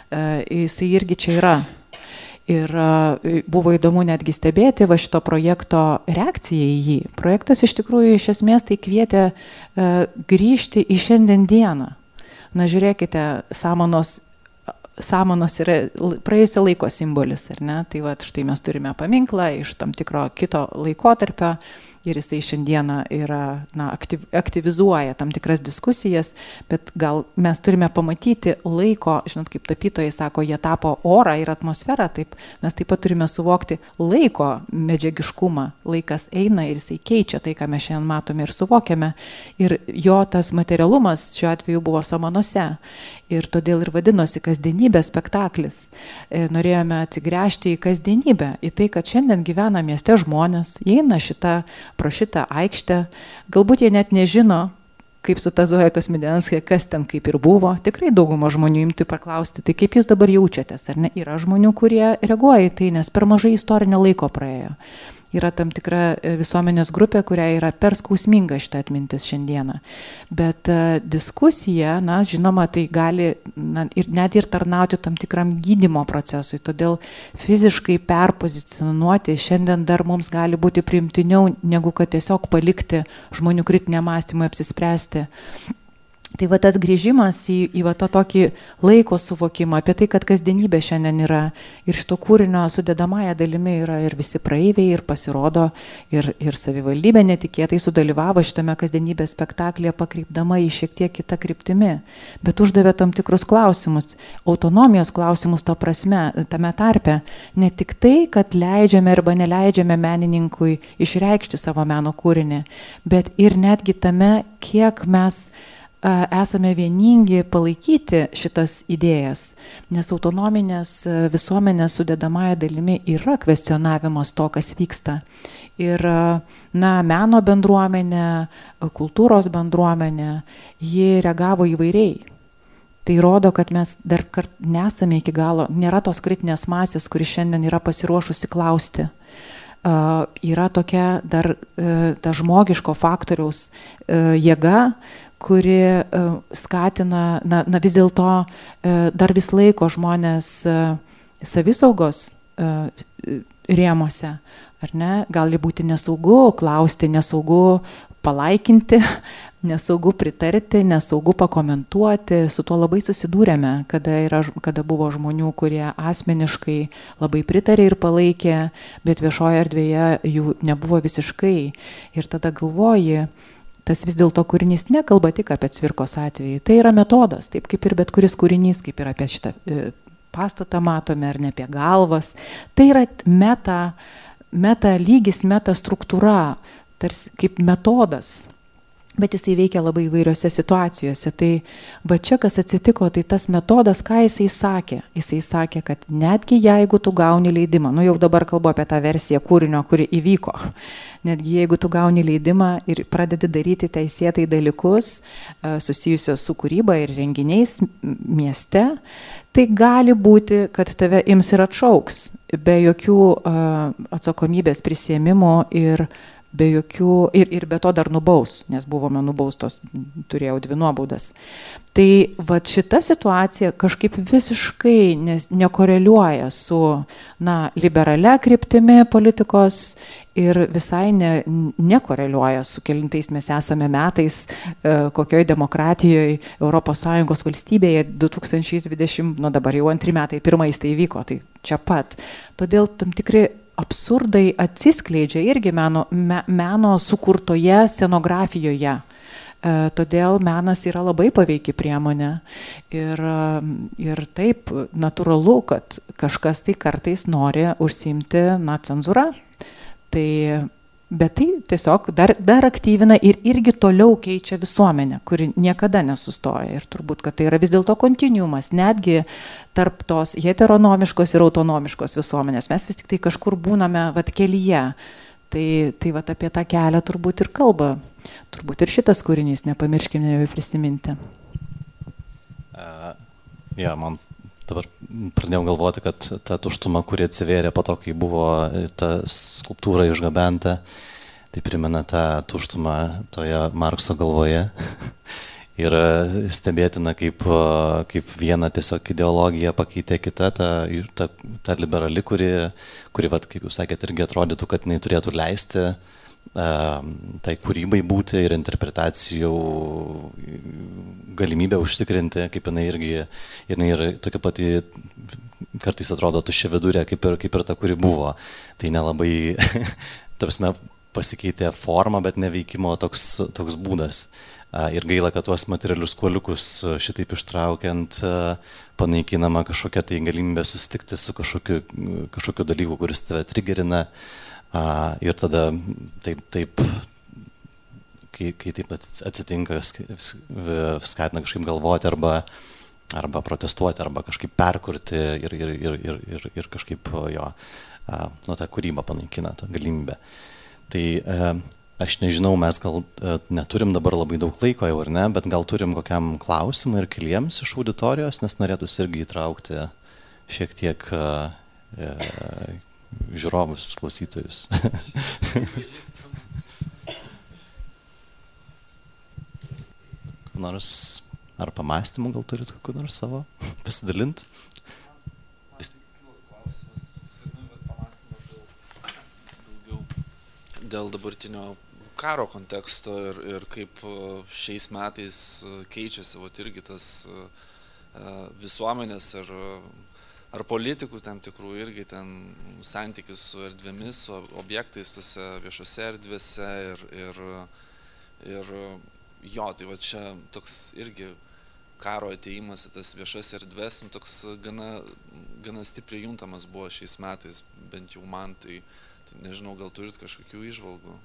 jisai irgi čia yra. Ir buvo įdomu netgi stebėti va šito projekto reakciją į jį. Projektas iš tikrųjų iš esmės tai kvietė grįžti į šiandien dieną. Na žiūrėkite, samanos, samanos yra praėjusio laiko simbolis, ar ne? Tai va štai mes turime paminklą iš tam tikro kito laikotarpio ir jisai šiandieną yra, na, aktyv, aktyvizuoja tam tikras diskusijas, bet gal mes turime pamatyti laiko, žinot, kaip tapytojai sako, jie tapo orą ir atmosferą, taip mes taip pat turime suvokti laiko medžiagiškumą. Laikas eina ir jisai keičia tai, ką mes šiandien matome ir suvokiame. Ir jo tas materialumas šiuo atveju buvo samanose. Ir todėl ir vadinosi kasdienybės spektaklis. Norėjome atsigręžti į kasdienybę, į tai, kad šiandien gyvena mieste žmonės, jie eina šitą pro šitą aikštę, galbūt jie net nežino, kaip su ta Zoja Kosmidenskaya, kas ten kaip ir buvo. Tikrai dauguma žmonių imtų paklausti, tai kaip jūs dabar jaučiatės, ar ne? Yra žmonių, kurie reaguoja į tai, nes per mažai istorinio laiko praėjo. Yra tam tikra visuomenės grupė, kuria yra per skausminga šitą atmintis šiandieną. Bet uh, diskusija, na, žinoma, tai gali na, ir, net ir tarnauti tam tikram gydymo procesui. Todėl fiziškai perpozicionuoti šiandien dar mums gali būti priimtiniau, negu kad tiesiog palikti žmonių kritinę mąstymą apsispręsti. Tai va tas grįžimas į, į va to tokį laiko suvokimą, apie tai, kad kasdienybė šiandien yra ir šito kūrinio sudedamąją dalimi yra ir visi praeiviai, ir pasirodo, ir, ir savivaldybė netikėtai sudalyvavo šitame kasdienybės spektaklėje, pakreipdama į šiek tiek kitą kryptimį, bet uždavė tam tikrus klausimus, autonomijos klausimus ta prasme, tame tarpe, ne tik tai, kad leidžiame arba neleidžiame menininkui išreikšti savo meno kūrinį, bet ir netgi tame, kiek mes esame vieningi palaikyti šitas idėjas, nes autonominės visuomenės sudedamąją dalimi yra kvestionavimas to, kas vyksta. Ir na, meno bendruomenė, kultūros bendruomenė, ji reagavo įvairiai. Tai rodo, kad mes dar kart nesame iki galo, nėra tos kritinės masės, kuri šiandien yra pasiruošusi klausti. Uh, yra tokia dar uh, ta žmogiško faktoriaus uh, jėga, kuri uh, skatina, na, na vis dėlto uh, dar vis laiko žmonės uh, savisaugos uh, rėmose, ar ne? Gali būti nesaugu klausti, nesaugu palaikinti, nesaugu pritarti, nesaugu pakomentuoti, su tuo labai susidūrėme, kada, yra, kada buvo žmonių, kurie asmeniškai labai pritarė ir palaikė, bet viešoje erdvėje jų nebuvo visiškai. Ir tada galvoji, tas vis dėlto kūrinys nekalba tik apie Cvirkos atvejį, tai yra metodas, taip kaip ir bet kuris kūrinys, kaip ir apie šitą pastatą matome, ar ne apie galvas, tai yra meta, meta lygis, meta struktūra, tarsi kaip metodas, bet jisai veikia labai įvairiose situacijose. Tai va čia, kas atsitiko, tai tas metodas, ką jisai sakė. Jisai sakė, kad netgi jeigu tu gauni leidimą, nu jau dabar kalbu apie tą versiją kūrinio, kuri įvyko, netgi jeigu tu gauni leidimą ir pradedi daryti teisėtai dalykus susijusios su kūryba ir renginiais mieste, tai gali būti, kad tave ims ir atšauks be jokių atsakomybės prisiėmimų ir be jokių, ir, ir be to dar nubaus, nes buvome nubaustos, turėjau dvi nuobaudas. Tai va šita situacija kažkaip visiškai nes, nekoreliuoja su na, liberalia kryptimi politikos ir visai ne, nekoreliuoja su kelintais mes esame metais, e, kokioj demokratijoje Europos Sąjungos valstybėje du tūkstančiai dvidešimt, nu dabar jau antri metai, pirmais tai vyko, tai čia pat. Todėl tam tikri absurdai atsiskleidžia irgi meno, me, meno sukurtoje scenografijoje. E, todėl menas yra labai paveiki priemonė. Ir, ir taip natūralu, kad kažkas tai kartais nori užsiimti na, cenzūrą. Tai, bet tai tiesiog dar, dar aktyvina ir irgi toliau keičia visuomenę, kuri niekada nesustoja. Ir turbūt, kad tai yra vis dėlto kontinuumas, netgi tarp tos heteronomiškos ir autonomiškos visuomenės. Mes vis tik tai kažkur būname vat, kelyje. Tai, tai vat, apie tą kelią turbūt ir kalba. Turbūt ir šitas kūrinys, nepamirškime jau prisiminti. Uh, ja, man dabar pradėjau galvoti, kad ta tuštuma, kuri atsivėrė po to, kai buvo ta skulptūra išgabenta, tai primena tą tuštumą toje Markso galvoje. Ir stebėtina, kaip, kaip viena tiesiog ideologija pakeitė kitą, ta, ta, ta liberali, kuri, kuri vat, kaip jūs sakėte, irgi atrodytų, kad jinai turėtų leisti uh, tai kūrybai būti ir interpretacijų galimybę užtikrinti, kaip jinai irgi, jinai yra tokia pati, kartais atrodo tuščia vidurė, kaip ir, kaip ir ta, kuri buvo. Tai nelabai, tarpsme, pasikeitė forma, bet neveikimo toks, toks būdas. Ir gaila, kad tuos materialius kuoliukus šitaip ištraukiant panaikinama kažkokia tai galimybė susitikti su kažkokiu, kažkokiu dalyku, kuris tave trigerina. Ir tada taip, taip kai, kai taip atsitinka, skatina kažkaip galvoti arba, arba protestuoti, arba kažkaip perkurti ir, ir, ir, ir, ir, ir kažkaip jo, nu, tą kūrybą panaikina, tą galimybę. Tai aš nežinau, mes gal neturim dabar labai daug laiko jau, ar ne, bet gal turim kokiam klausimui ir keliems iš auditorijos, nes norėtųsi irgi įtraukti šiek tiek e, žiūrovus, klausytojus. Nors ar pamastymų gal turit kokių nors savo pasidalinti? Dėl dabartinio karo konteksto ir, ir kaip šiais metais keičiasi vat, irgi tas visuomenės ar, ar politikų tam tikrų irgi ten santykius su erdvėmis, su objektais tose viešose erdvėse ir, ir, ir jo, tai va čia toks irgi karo atėjimas į tas viešas erdvės, nu, toks gana, gana stipriai juntamas buvo šiais metais, bent jau man, tai, tai nežinau, gal turit kažkokių įžvalgų?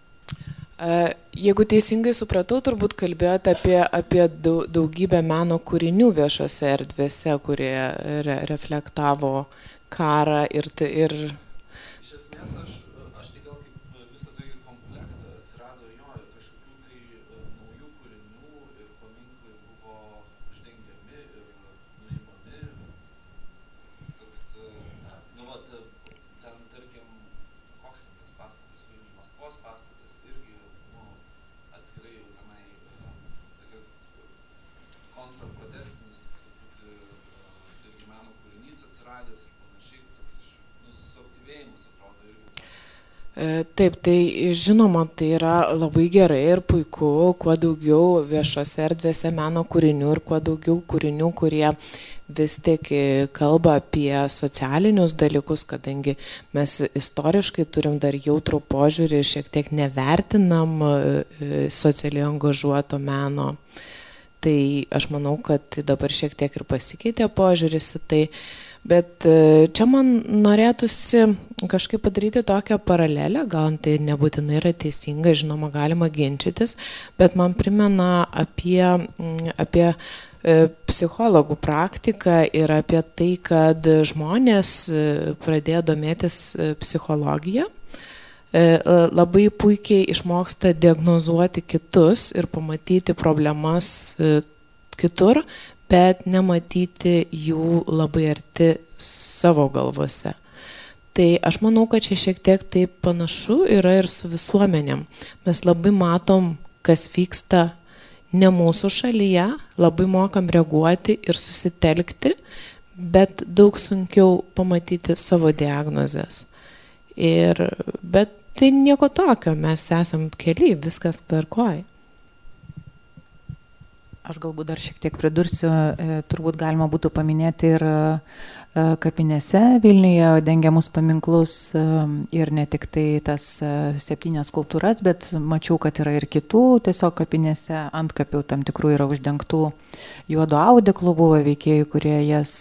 Jeigu teisingai supratau, turbūt kalbėjote apie, apie daugybę meno kūrinių viešose erdvėse, kurie re, reflektavo karą ir... ir... Iš esmės, aš, aš tai gal kaip visą tokį komplektą atsirado jo ir kažkokių tai naujų kūrinių ir paminklai buvo uždengiami ir nuimami. Toks, nu vat, ten, tarkim, koks ten tas pastatas, Vilniuje, Maskvos pastatas, irgi atskirai jau tenai tokia kontraprotestinis truputį irgi meno kūrinys atsiradęs ir panašiai, toks nu, suaktyvėjimas atrodo irgi. Taip, tai žinoma, tai yra labai gerai ir puiku, kuo daugiau viešose erdvėse meno kūrinių ir kuo daugiau kūrinių, kurie vis tik kalba apie socialinius dalykus, kadangi mes istoriškai turim dar jautrų požiūrį ir šiek tiek nevertinam socialiai angažuoto meno. Tai aš manau, kad dabar šiek tiek ir pasikeitė požiūris į tai, bet čia man norėtųsi kažkaip padaryti tokią paralelę, gal tai nebūtinai yra teisinga, žinoma, galima ginčytis, bet man primena apie, apie psichologų praktiką ir apie tai, kad žmonės pradėjo domėtis psichologiją, labai puikiai išmoksta diagnozuoti kitus ir pamatyti problemas kitur, bet nematyti jų labai arti savo galvose. Tai aš manau, kad čia šiek tiek taip panašu yra ir su visuomenėm. Mes labai matom, kas vyksta ne mūsų šalyje, labai mokam reaguoti ir susitelkti, bet daug sunkiau pamatyti savo diagnozes. Ir, bet tai nieko tokio, mes esam keli, viskas tvarkoj. Aš galbūt dar šiek tiek pridursiu, turbūt galima būtų paminėti ir kapinėse Vilniuje dengiamus paminklus ir ne tik tai tas septynias skulptūras, bet mačiau, kad yra ir kitų, tiesiog kapinėse ant kapių tam tikrų yra uždengtų juodo audeklu, buvo veikėjų, kurie jas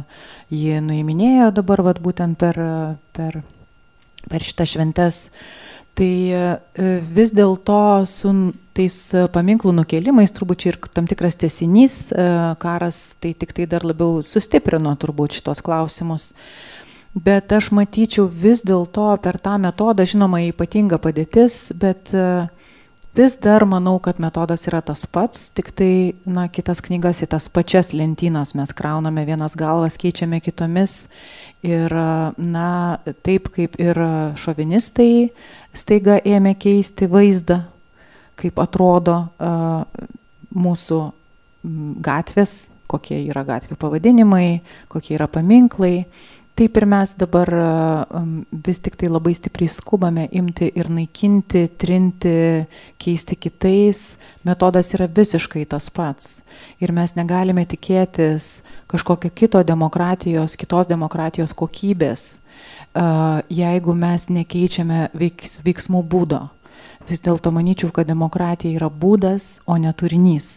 jį nuiminėjo dabar vat, būtent per, per, per šitą šventes. Tai vis dėlto su tais paminklų nukėlimais, turbūt čia ir tam tikras tęsinys, karas tai tik tai dar labiau sustiprino turbūt šitos klausimus. Bet aš matyčiau vis dėlto per tą metodą, žinoma, ypatinga padėtis, bet vis dar manau, kad metodas yra tas pats, tik tai na, kitas knygas į tas pačias lentynas mes krauname, vienas galvas keičiame kitomis. Ir na, taip kaip ir šovinistai staiga ėmė keisti vaizdą, kaip atrodo uh, mūsų gatvės, kokie yra gatvių pavadinimai, kokie yra paminklai. Taip ir mes dabar um, vis tik tai labai stipriai skubame imti ir naikinti, trinti, keisti kitais. Metodas yra visiškai tas pats. Ir mes negalime tikėtis kažkokio kito demokratijos, kitos demokratijos kokybės, uh, jeigu mes nekeičiame veiks, veiksmų būdo. Vis dėlto manyčiau, kad demokratija yra būdas, o ne turinys.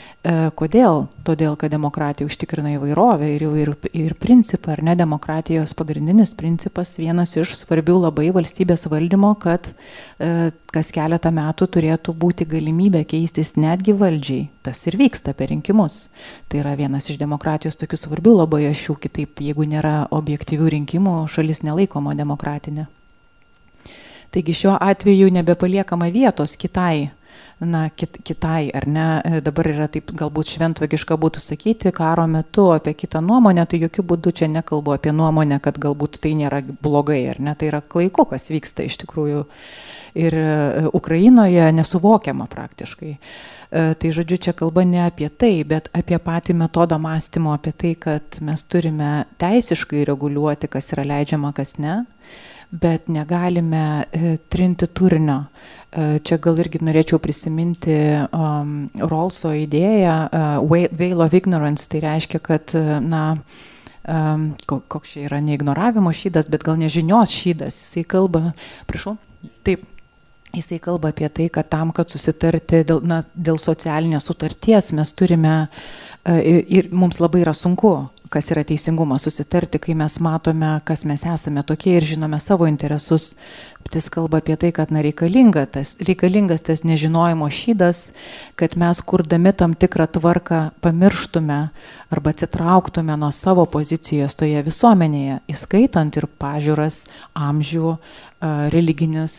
Kodėl? Todėl, kad demokratija užtikrina įvairovę ir, ir, ir principą, ar ne demokratijos pagrindinis principas, vienas iš svarbių labai valstybės valdymo, kad e, kas keletą metų turėtų būti galimybė keistis netgi valdžiai. Tas ir vyksta per rinkimus. Tai yra vienas iš demokratijos tokių svarbių labai ašių, kitaip, jeigu nėra objektyvių rinkimų, šalis nelaikoma demokratinė. Taigi šiuo atveju nebepaliekama vietos kitai, na, kit, kitai, ar ne, dabar yra taip galbūt šventvagiška būtų sakyti, karo metu apie kitą nuomonę, tai jokių būdų čia nekalbu apie nuomonę, kad galbūt tai nėra blogai, ar ne, tai yra klaiku, kas vyksta iš tikrųjų ir Ukrainoje nesuvokiama praktiškai. Tai žodžiu, čia kalba ne apie tai, bet apie patį metodą mąstymo, apie tai, kad mes turime teisiškai reguliuoti, kas yra leidžiama, kas ne. bet negalime e, trinti turinio. E, čia gal irgi norėčiau prisiminti um, Rawlso idėją, uh, veil of ignorance, tai reiškia, kad, na, um, koks čia yra neignoravimo šydas, bet gal nežinios šydas, jisai kalba, prašau, taip, jisai kalba apie tai, kad tam, kad susitarti dėl, na, dėl socialinės sutarties, mes turime, uh, ir, ir mums labai yra sunku, kas yra teisingumas, susitarti, kai mes matome, kas mes esame tokie ir žinome savo interesus. Bet jis kalba apie tai, kad na, reikalinga tas, reikalingas tas nežinojimo šydas, kad mes kurdami tam tikrą tvarką pamirštume arba atsitrauktume nuo savo pozicijos toje visuomenėje, įskaitant ir pažiūras, amžių, religinius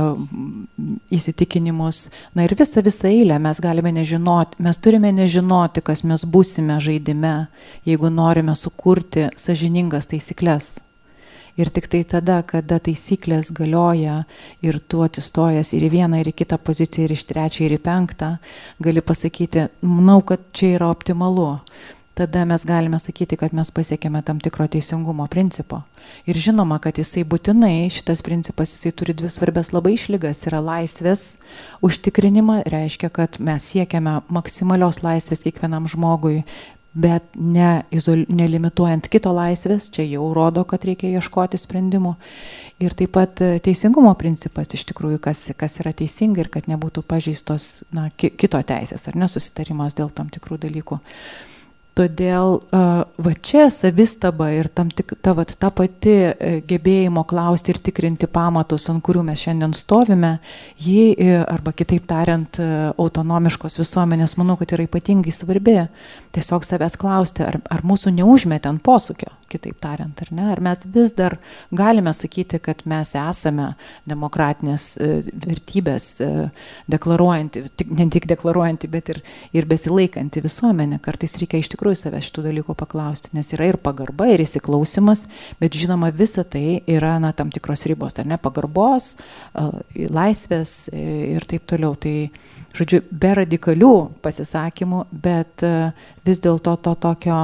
įsitikinimus. Na ir visą visą eilę mes galime nežinoti, mes turime nežinoti, kas mes būsime žaidime, jeigu norime sukurti sąžiningas taisyklės. Ir tik tai tada, kada taisyklės galioja ir tu atsistojas ir į vieną, ir į kitą poziciją, ir iš trečią, ir į penktą, gali pasakyti, manau, kad čia yra optimalu. Tada mes galime sakyti, kad mes pasiekėme tam tikro teisingumo principo. Ir žinoma, kad jisai būtinai, šitas principas, jisai turi dvi svarbias labai išlygas. Yra laisvės užtikrinimą, reiškia, kad mes siekiame maksimalios laisvės kiekvienam žmogui, bet ne izol, nelimituojant kito laisvės, čia jau rodo, kad reikia ieškoti sprendimų. Ir taip pat teisingumo principas, iš tikrųjų, kas, kas yra teisinga ir kad nebūtų pažeistos na, kito teisės ar nesusitarimas dėl tam tikrų dalykų. Todėl va čia savistaba ir tam tik, ta, va, ta pati gebėjimo klausti ir tikrinti pamatus, ant kurių mes šiandien stovime, ji, arba kitaip tariant, autonomiškos visuomenės, manau, kad yra ypatingai svarbi. Tiesiog savęs klausti, ar, ar mūsų neužmetė ant posūkio, kitaip tariant, ar ne? Ar mes vis dar galime sakyti, kad mes esame demokratinės vertybės deklaruojanti, ne tik deklaruojanti, bet ir, ir besilaikanti visuomenė. Kartais reikia iš tikrųjų savęs šitų dalykų paklausti, nes yra ir pagarba, ir įsiklausimas, bet žinoma, visa tai yra na, tam tikros ribos, ar ne, pagarbos, laisvės ir taip toliau. Tai, žodžiu, be radikalių pasisakymų, bet vis dėlto to tokio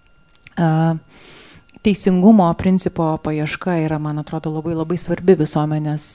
teisingumo principo paieška yra, man atrodo, labai labai svarbi visuomenės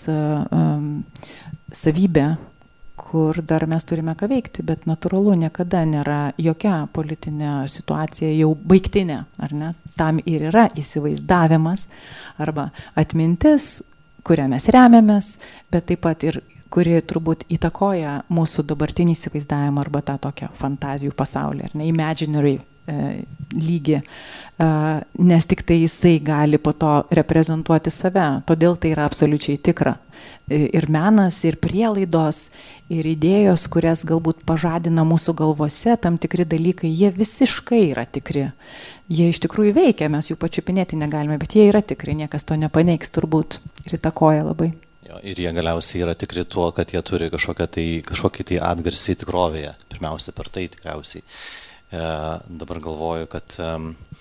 savybė, kur dar mes turime ką veikti, bet natūralu, niekada nėra jokia politinė situacija jau baigtinė, ar ne? Tam ir yra įsivaizdavimas arba atmintis, kurią mes remiamės, bet taip pat ir kuri turbūt įtakoja mūsų dabartinį įsivaizdavimą arba tą tokią fantazijų pasaulį, ar ne, imaginary e, lygį, e, nes tik tai jisai gali po to reprezentuoti save, todėl tai yra absoliučiai tikra. Ir menas, ir prielaidos, ir idėjos, kurias galbūt pažadina mūsų galvose, tam tikri dalykai, jie visiškai yra tikri. Jie iš tikrųjų veikia, mes jų pačiupinėti negalime, bet jie yra tikri, niekas to nepaneigs turbūt ir įtakoja labai. Jo, ir jie galiausiai yra tikri tuo, kad jie turi kažkokią tai, kažkokį tai atgarsį tikrovėje, pirmiausia per tai tikriausiai. E, dabar galvoju, kad e,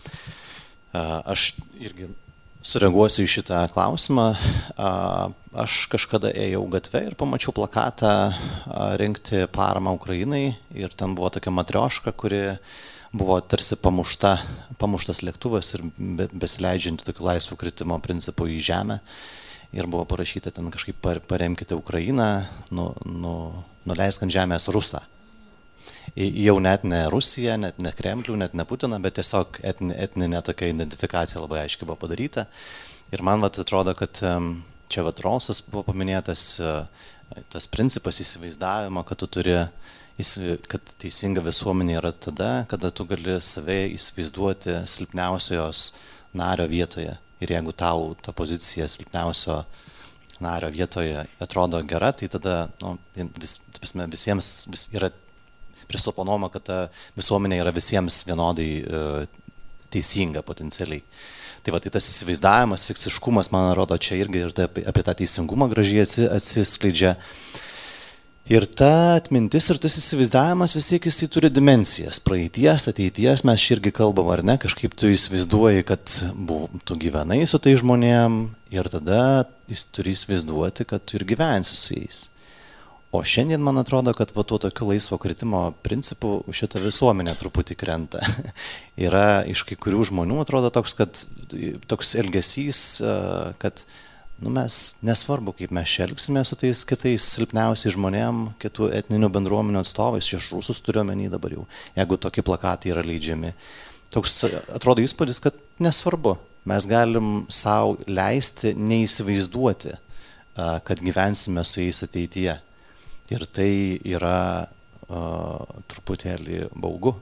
aš irgi sureaguosiu į šitą klausimą. Aš kažkada ėjau gatvę ir pamačiau plakatą rinkti paramą Ukrainai ir ten buvo tokia matrioška, kuri buvo tarsi pamušta, pamuštas lėktuvas ir besileidžianti tokiu laisvų kritimo principu į žemę. Ir buvo parašyta ten kažkaip paremkite Ukrainą, nu, nu, nuleisk ant žemės Rusą. Jau net ne Rusija, net ne Kremlių, net ne Putiną, bet tiesiog etninė, etninė tokia identifikacija labai aiškiai buvo padaryta. Ir man vat, atrodo, kad čia vat Rawlsas buvo paminėtas, tas principas įsivaizdavimo, kad tu turi, kad teisinga visuomenė yra tada, kada tu gali save įsivaizduoti silpniausios nario vietoje. Ir jeigu tau ta pozicija silpniausio nario vietoje atrodo gera, tai tada nu, vis, visiems vis yra prisoponuoma, kad ta visuomenė yra visiems vienodai e, teisinga potencialiai. Tai va, tai tas įsivaizdavimas, fiksiškumas, man atrodo, čia irgi ir tai apie tą teisingumą gražiai atsiskleidžia. Ir ta atmintis ir tas įsivaizdavimas vis tiek jisai turi dimensijas. Praeities, ateities, mes irgi kalbam, ar ne, kažkaip tu įsivaizduoji, kad buv, tu gyvenai su tai žmonėm ir tada jis turi įsivaizduoti, kad tu ir gyvensi su jais. O šiandien man atrodo, kad va tuo tokiu laisvo kritimo principu šita visuomenė truputį krenta. Yra iš kai kurių žmonių atrodo toks, kad toks elgesys, kad nu mes, nesvarbu, kaip mes šelgsime su tais kitais silpniausiais žmonėm, kitų etninių bendruomenių atstovais, iš Rusus turiuomenį dabar jau, jeigu tokie plakatai yra leidžiami. Toks atrodo įspūdis, kad nesvarbu, mes galim savo leisti neįsivaizduoti, kad gyvensime su jais ateityje. Ir tai yra uh, truputėlį baugu.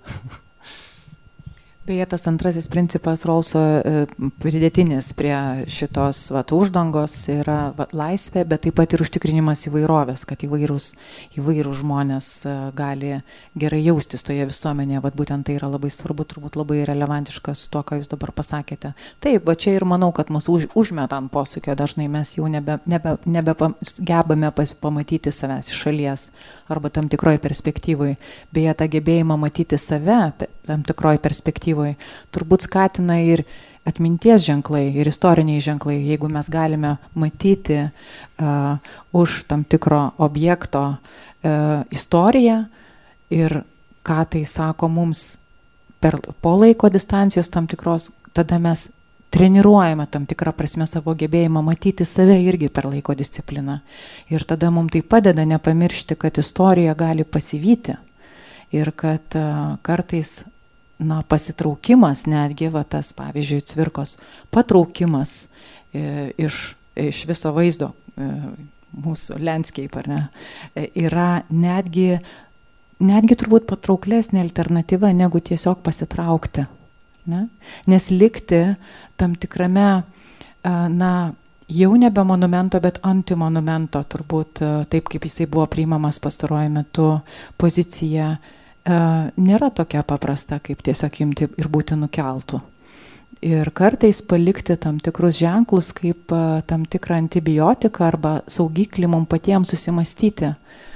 Beje, tas antrasis principas Rolso pridėtinis prie šitos vat, uždangos yra vat, laisvė, bet taip pat ir užtikrinimas įvairovės, kad įvairūs, įvairūs žmonės gali gerai jaustis toje visuomenėje. Vat, būtent tai yra labai svarbu, turbūt labai relevantiškas tuo, ką jūs dabar pasakėte. Taip, va čia ir manau, kad mūsų už, užmeta ant posūkio, dažnai mes jau nebe, nebe, nebe gebame pas, pamatyti savęs iš šalies arba tam tikroje perspektyvoje. Beje, tą gebėjimą matyti save tam tikroje perspektyvoje turbūt skatina ir atminties ženklai, ir istoriniai ženklai, jeigu mes galime matyti uh, už tam tikro objekto uh, istoriją ir ką tai sako mums per, po laiko distancijos tam tikros, tada mes treniruojame tam tikrą prasme savo gebėjimą matyti save irgi per laiko discipliną. Ir tada mums tai padeda nepamiršti, kad istorija gali pasivyti ir kad uh, kartais na, pasitraukimas, netgi va, tas, pavyzdžiui, Cvirkos patraukimas e, iš, iš viso vaizdo, e, mūsų landscape, ar ne, e, yra netgi, netgi turbūt patrauklesnė alternatyva, negu tiesiog pasitraukti. Ne? Nes likti tam tikrame, e, na, jau nebe monumento, bet antimonumento, turbūt e, taip, kaip jisai buvo priimamas pastaruoju metu, pozicija, nėra tokia paprasta, kaip tiesiog imti ir būti nukeltų. Ir kartais palikti tam tikrus ženklus kaip tam tikrą antibiotiką arba saugiklį mums patiems susimastyti.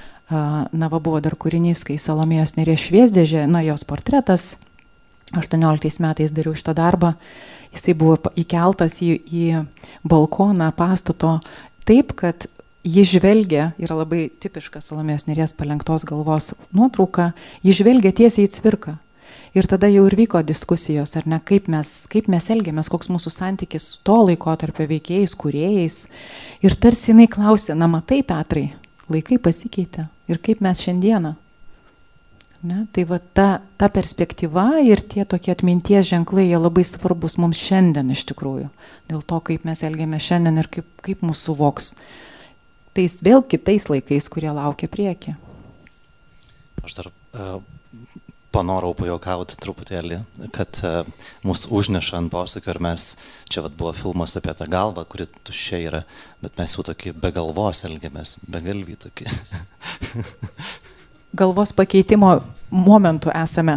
Na, va, buvo dar kūrinys, kai Salomėjos Nėries šviesdėžė, na, jos portretas, aštuonioliktais metais dariau šitą darbą, jisai buvo įkeltas į, į balkoną pastato taip, kad ji žvelgia, yra labai tipiška Salomėjos Nėries palenktos galvos nuotrauka, ji žvelgia tiesiai į Cvirką. Ir tada jau ir vyko diskusijos, ar ne, kaip mes, kaip mes elgiamės, koks mūsų santykis su to laikotarpio veikėjais, kūrėjais. Ir tarsi jinai klausė, na matai, Petrai, laikai pasikeitė. Ir kaip mes šiandieną. Ne? Tai va ta, ta perspektyva ir tie tokie atminties ženklai, jie labai svarbus mums šiandien iš tikrųjų. Dėl to, kaip mes elgiamės šiandien ir kaip, kaip mūsų suvoks. Tais vėl kitais laikais, kurie laukia prieki. Aš dar uh, panorau pajokauti truputėlį, kad uh, mūsų užneša ant posūkio ir mes, čia vat, buvo filmas apie tą galvą, kuri tuščia yra, bet mes jau tokį be galvos elgiamės, be galvį tokį. Galvos pakeitimo momentų esame.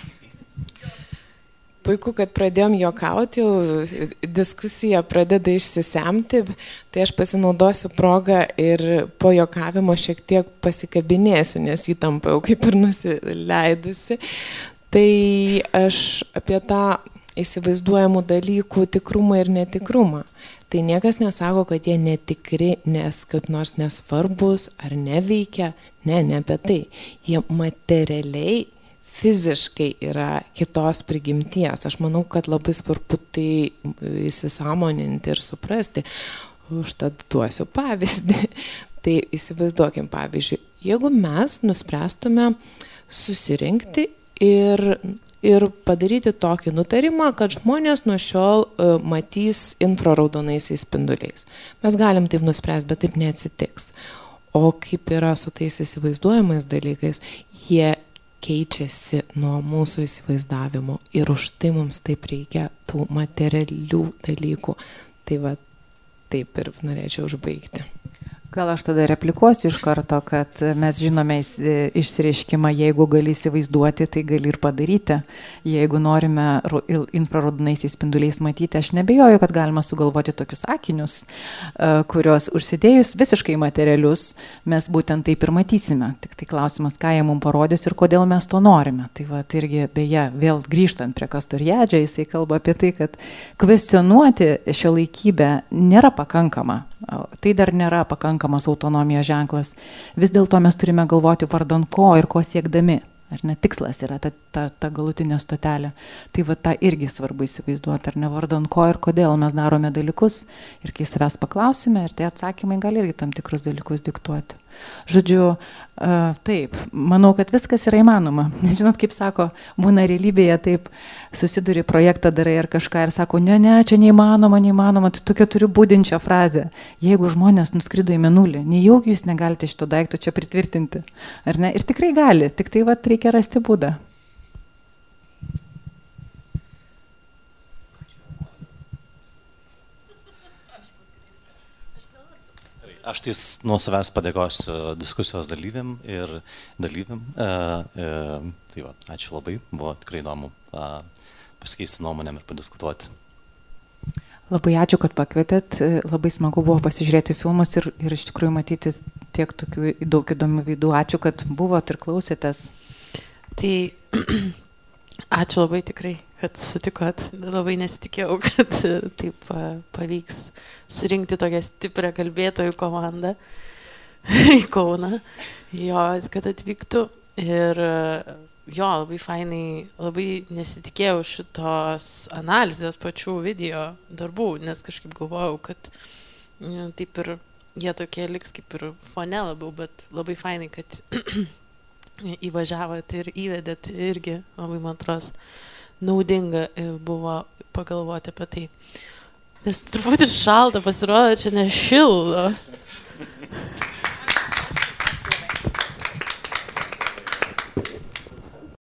Puiku, kad pradėjom juokauti, jau diskusija pradeda išsisemti, tai aš pasinaudosiu progą ir po juokavimo šiek tiek pasikabinėsiu, nes įtampa jau kaip ir nusileidusi. Tai aš apie tą įsivaizduojamų dalykų tikrumą ir netikrumą. Tai niekas nesako, kad jie netikri, nes kaip nors nesvarbus ar neveikia. Ne, ne apie tai. Jie materialiai fiziškai yra kitos prigimties. Aš manau, kad labai svarbu tai įsisąmoninti ir suprasti. Užtat duosiu pavyzdį. Tai įsivaizduokim pavyzdžiui, jeigu mes nuspręstume susirinkti ir, ir padaryti tokį nutarimą, kad žmonės nuo šiol matys infraraudonaisiais spinduliais. Mes galim taip nuspręsti, bet taip neatsitiks. O kaip yra su tais įsivaizduojamais dalykais, jie keičiasi nuo mūsų įsivaizdavimo ir už tai mums taip reikia tų materialių dalykų. Tai va, taip ir norėčiau užbaigti. Gal aš tada replikuosiu iš karto, kad mes žinome išsireiškimą, jeigu gali įsivaizduoti, tai gali ir padaryti. Jeigu norime infraraudonaisiais spinduliais matyti, aš nebejoju, kad galima sugalvoti tokius akinius, kurios užsidėjus visiškai materialius, mes būtent taip ir matysime. Tik tai klausimas, ką jie mums parodys ir kodėl mes to norime. Tai va, tai irgi, beje, vėl grįžtant prie Kastoriadžio, jisai kalba apie tai, kad kvestionuoti šiuolaikybę nėra pakankama. Tai dar nėra pakankamas autonomijos ženklas. Vis dėlto mes turime galvoti vardan ko ir ko siekdami. ar ne, tikslas yra ta, ta, ta galutinė stotelė. Tai va tą irgi svarbu įsivaizduoti, ar ne, vardan ko ir kodėl mes darome dalykus ir kai savęs paklausime ir tie atsakymai gali irgi tam tikrus dalykus diktuoti. Žodžiu, uh, taip, manau, kad viskas yra įmanoma. Žinot, kaip sako, būna realybėje taip, susiduri projektą darai ar kažką ir sako, ne, ne, čia neįmanoma, neįmanoma, tai tokia turiu būdinčią frazę. Jeigu žmonės nuskrido į Mėnulį, nejaugi jūs negalite šito daikto čia pritvirtinti, ar ne? Ir tikrai gali, tik tai vat reikia rasti būdą. Aš tais nuo savęs padėkosiu diskusijos dalyviam ir dalyviam. E, e, tai va, ačiū labai, buvo tikrai įdomu e, pasikeisti nuomonėm ir padiskutuoti. Labai ačiū, kad pakvietėt, labai smagu buvo pasižiūrėti filmus ir, ir iš tikrųjų matyti tiek tokių daug įdomių veidų. Ačiū, kad buvot ir klausėtės. Tai ačiū labai tikrai, kad sutikot. Labai nesitikėjau, kad taip pavyks surinkti tokią stiprią kalbėtojų komandą į Kauną, jo, kad atvyktų. Ir jo, labai fainai, labai nesitikėjau šitos analizės pačių video darbų, nes kažkaip galvojau, kad nu, taip ir jie tokie liks kaip ir fone labiau, bet labai fainai, kad įvažiavot ir įvedėt irgi, labai man atrodo, naudinga buvo pagalvoti apie tai. Nes truputį šalta pasirodo, čia nešildo.